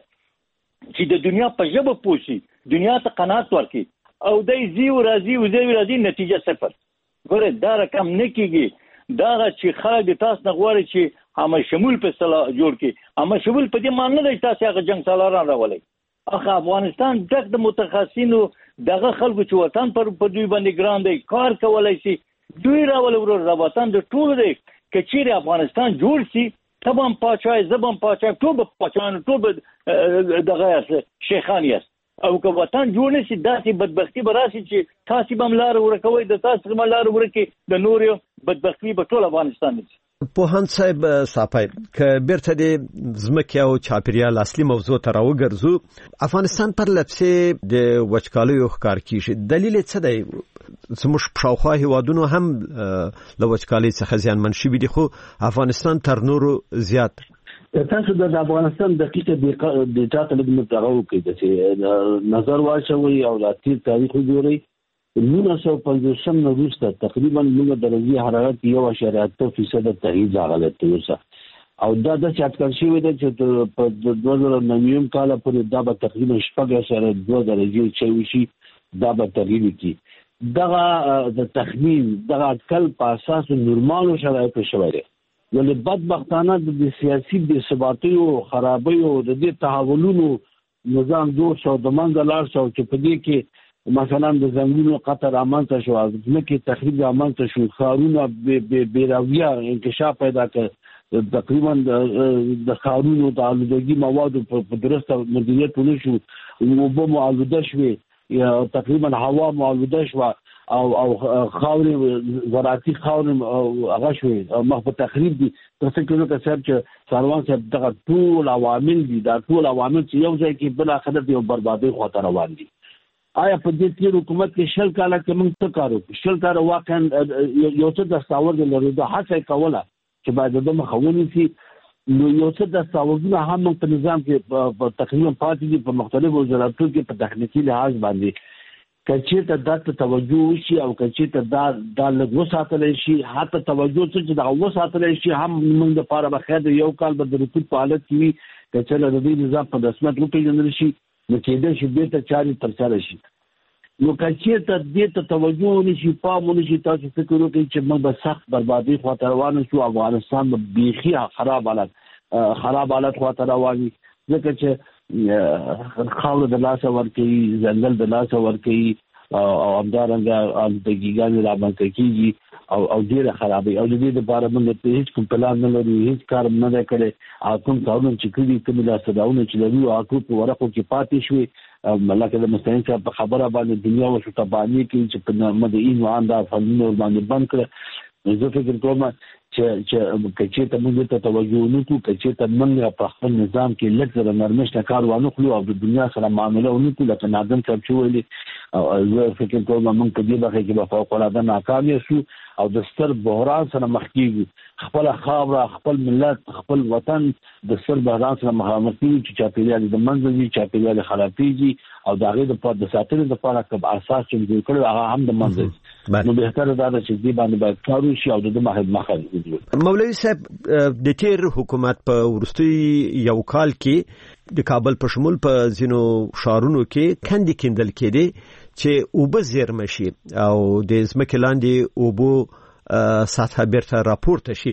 چې د دنیا په ژبه پوښي دنیا ته قناعت ورکړي او دای زی او راضي او زی راضي نتیجه صفر. ګوره دا رقم نه کیږي. دا چې خلک د تاسو نه غواړي چې هم شمول په صلاح جوړ کړي هم شمول په دې معنی نه دی تاسو هغه جنگ سالاران راولي. اخ افغانستان دغه د متخصصینو دغه خلکو چې وطن پر په دوی باندې ګران دی کار کولای شي دوی راول ورو وطن د ټول دی کچېره افغانستان جوړ شي تبم پاچای زبم پاچای ټول پاچان ټول دغه شیخانیت او که وطن جوړ نشي داسې بدبختی به راشي چې تاسو به ملار ورکوي د تاسو ملار ورکي د نور بدبختی به ټول افغانستان نشي. پوهاند صاحب صافی که بیرته د ځمکې او چاپیریال اصلي موضوع ته راوګرځو افغانستان پر لپسې د وچکالیو ښکار کیږي. دلیل څه دی؟ زموږ شاوخوا هیوادونو هم له وچکالۍ څخه زیانمن شوي دي خو افغانستان تر نورو زیات. تاسو د افغانستان دقیقه ډیټا ته لږ متغو کې چې نظر واچوي او د تیر تاریخ وګورئ نولس سوه پنځوسم نه وروسته تقریبا موږ درجه حرارت یو اعشاریه اته فیصد تغییر راغلی تر او دا د چاټکل شوی دی چې په دوه زره نوي کال پورې دا به تقریبا شپږ اعشاریه دوه درجې چوي شي دا به تغییر وکړي دغه د تخمین دغه اټکل په اساس نورمالو شرایطو شوی دی ولې بدبختانه د سیاسي بې ثباتۍ او خرابۍ او د دې تحولونو نظام جوړ شو د منځه لاړ شو چې په دې کې مثلا د ځنګلونو قطع رامنځته شو ځمکې تخریب رامنځته شو ښارونه بېراویه انکشاف پیدا کړ تقریبا د ښارونو د آلودګي موادو په درسته مدیریت ونه شو اوبه مو آلوده شوې یا تقریبا هوا مو آلوده شوه او او خاورې زراعتي خاورې هغه شوې مخ په تخریب دي تاسو کې نو که صاحب چې سروان صاحب دغه ټول عوامل دي دا ټول عوامل چې یو ځای کې بل اخر دی او بربادي خواته روان دي آیا په دې تیر حکومت کې شل کاله کې موږ څه کارو شل کاله واقعا یو څه دستاورد لري دا هڅه کوله چې باید د مخاوني سي نو یو څه دستاوردونه هم په نظام کې تقریبا پاتې دي په مختلفو وزارتونو کې په تخنیکی لحاظ باندې کچې ته د توجه وشي او کچې ته دا د لږ وساتل شي حتی توجه چې دا وساتل شي هم موږ د پاره بخیر یو کال به د رکود په حالت کې وي کچې له دې نظام په رسمیت وپیژندل شي نو کېدای شي به ته چاري ترسره شي نو کچې ته دې ته توجه ونشي پام ونشي تاسو فکر وکړئ چې موږ به سخت بربادي خواته روان شو افغانستان به بیخي خراب حالت خراب حالت خواته روان وي ځکه چې خاور د لاسه ورکوي ځنګل د لاسه ورکوي او همدارنګه آلودګیګانې رامنځته کېږي او او ډېره خرابوي او د دې لپاره موږ ته هېڅ کوم پلان نه لرو هېڅ کار نه دی کړی او کوم کارونه چې کړي کومې لاسته راوړنې چې لرو هغه ټول په ورقو کې پاتې شوې لکه د مستعین صاحب په خبره باندې دنیا ورته تباني کوي چې په مدعین وان دا فلمونه ورباندې بند کړه زه فکر کوم چې چې کچې ته موږ ته توجه ونه کړو کچې ته موږ په خپل نظام کې لږ زره نرمښت نه کار وانه خلو او د دنیا سره معامله ونه کړو لکه نادم صاحب چې ویلي زه فکر کوم موږ په دې برخه کې به فوق العاده ناکام یو او د ستر بحران سره مخ کېږو خپل خاوره خپل ملت خپل وطن د ستر بحران سره مخامخ کېږي چې چاپېریال د منځه ځي چاپېریال خرابېږي او د هغې دپاره د ساتنې دپاره کوم اساس چې جوړ کړی هغه هم د منځه ځي نو بهتره دا ده چې دې باندې باید کار وشي او د ده مخه مولوي صاحب د تیر حکومت په وروستي یو کال کې د کابل په شمول په ځینو ښارونو کې کندې کیندل کېدې چې اوبه زیرمه شي او د ځمکې لاندې اوبو سطحه بیرته راپورته شي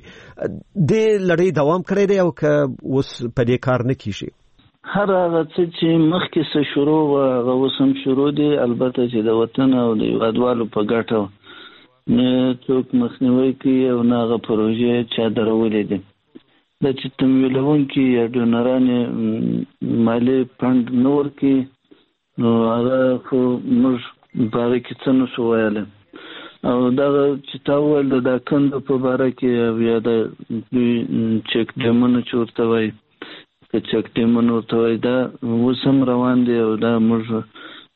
د لړۍ دوام کړی دی او که اوس په دې کار نه کیږي هر هغه څه چې مخکې څه شروع و هغه اوس هم شروع دي البته چې د وطن او د هیوادوالو په ګټه نه څوک مخنیوي کوي او نه هغه پروژې چا درولې دي دا چې تمویلونکي یا ډونرانې مالي فنډ نه ورکوي نو هغه خو موږ باره کې څه نه شو ویلی او دغه چې تا وویل د دا کندو په باره کې او یا د دوی چک ډیمونو چې ورته وایي که چک ډیمونو ورته وایي دا اوس هم روان دی او دا موږ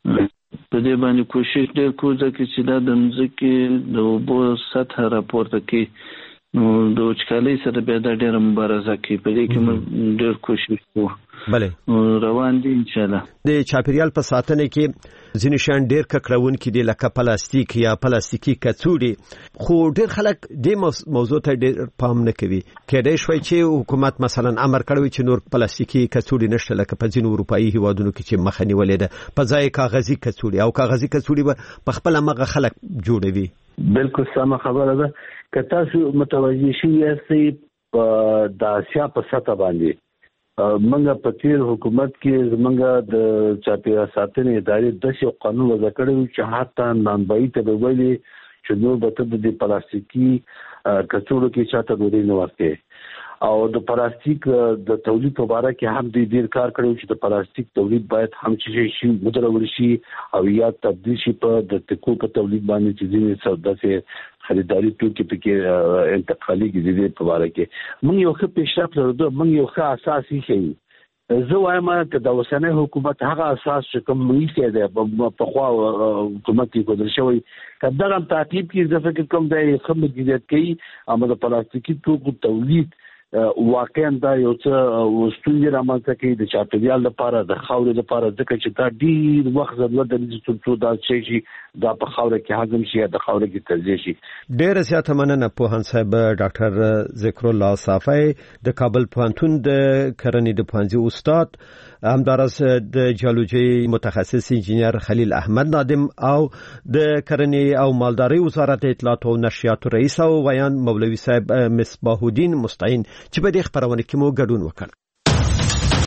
په دې باندې کوشش ډېر کوو ځکه چې دا د مځکې د اوبو سطحه راپورته کوي نو د وچکالۍ سره بیا دا ډېره مبارزه کوي په دې کې موږ ډېر کوشش کوو بله روان دي انشاءالله د چاپیریال په ساتنه کې ځینې شیان ډېر ککړونکي دي لکه پلاستیک یا پلاستیکي کڅوړې خو ډېر خلک دې موضوع ته ډېر پام نه کوي کېدای شوی چې حکومت مثلا امر کړی چې نور پلاستیکي کڅوړې نشته لکه په ځینو اروپایي هیوادونو کې چې مخه نیولې ده په ځای کاغذي کڅوړې او کاغذي کڅوړې به په خپله مغه خلک جوړوي بالکل سمه خبره ده که تاسو متوجه شوي یاستئ د اسیا په سطح باندې منګه په تیر حکومت کې زمونږ د چاپیریال ساتنې ادارې داسې یو قانون وضع کړی و چې حتی نانبایي ته به ویلي چې نور به ته د پلاستیکي کڅوړو کې چاته ډوډۍ نه ورکوې او د پلاستیک د تولید په باره کې هم دوی ډېر کار کړی و چې د پلاستیک تولید باید هم چې شي ودرول شي او یا تبدیل شي په د تکو په تولید باندې چې ځینې داسې خریداري توکي پکې انتقالي کېږي په باره کې موږ یو ښه پیشرفت لرو موږ یو ښه اساس ایښی زه وایم چې د اوسنی حکومت هغه اساس چې کوم ایښی دی پخوا حکومت کې ښودل شوی که دغه تعقیب کړي زه فکر کوم دی ښه مدیریت کوي اما د پلاستیکي توکو تولید واقعا دا یو څه وستونی رامنځته کوي د چاپیریال لپاره د خاورې لپاره ځکه چې دا ډیر وخت ضرورت لري چې څو دا شي دا په خاورې کې هضم شي د خاورې کې تجزیه شي. ډیر زیاته مننه پوهان صاحب ډاکټر ذکر الله صافی د کابل پوهنتون د کرنې د پوهنځي استاد، همدارس د جیولوژي متخصص انجینر خلیل احمد نادم او د کرنې او مالداري وزارت اطلاعات او نشریات رئیس او ویان مولوي صاحب مصباح الدین مستعین چې په دې خبرونه کې مو ګډون وکړ.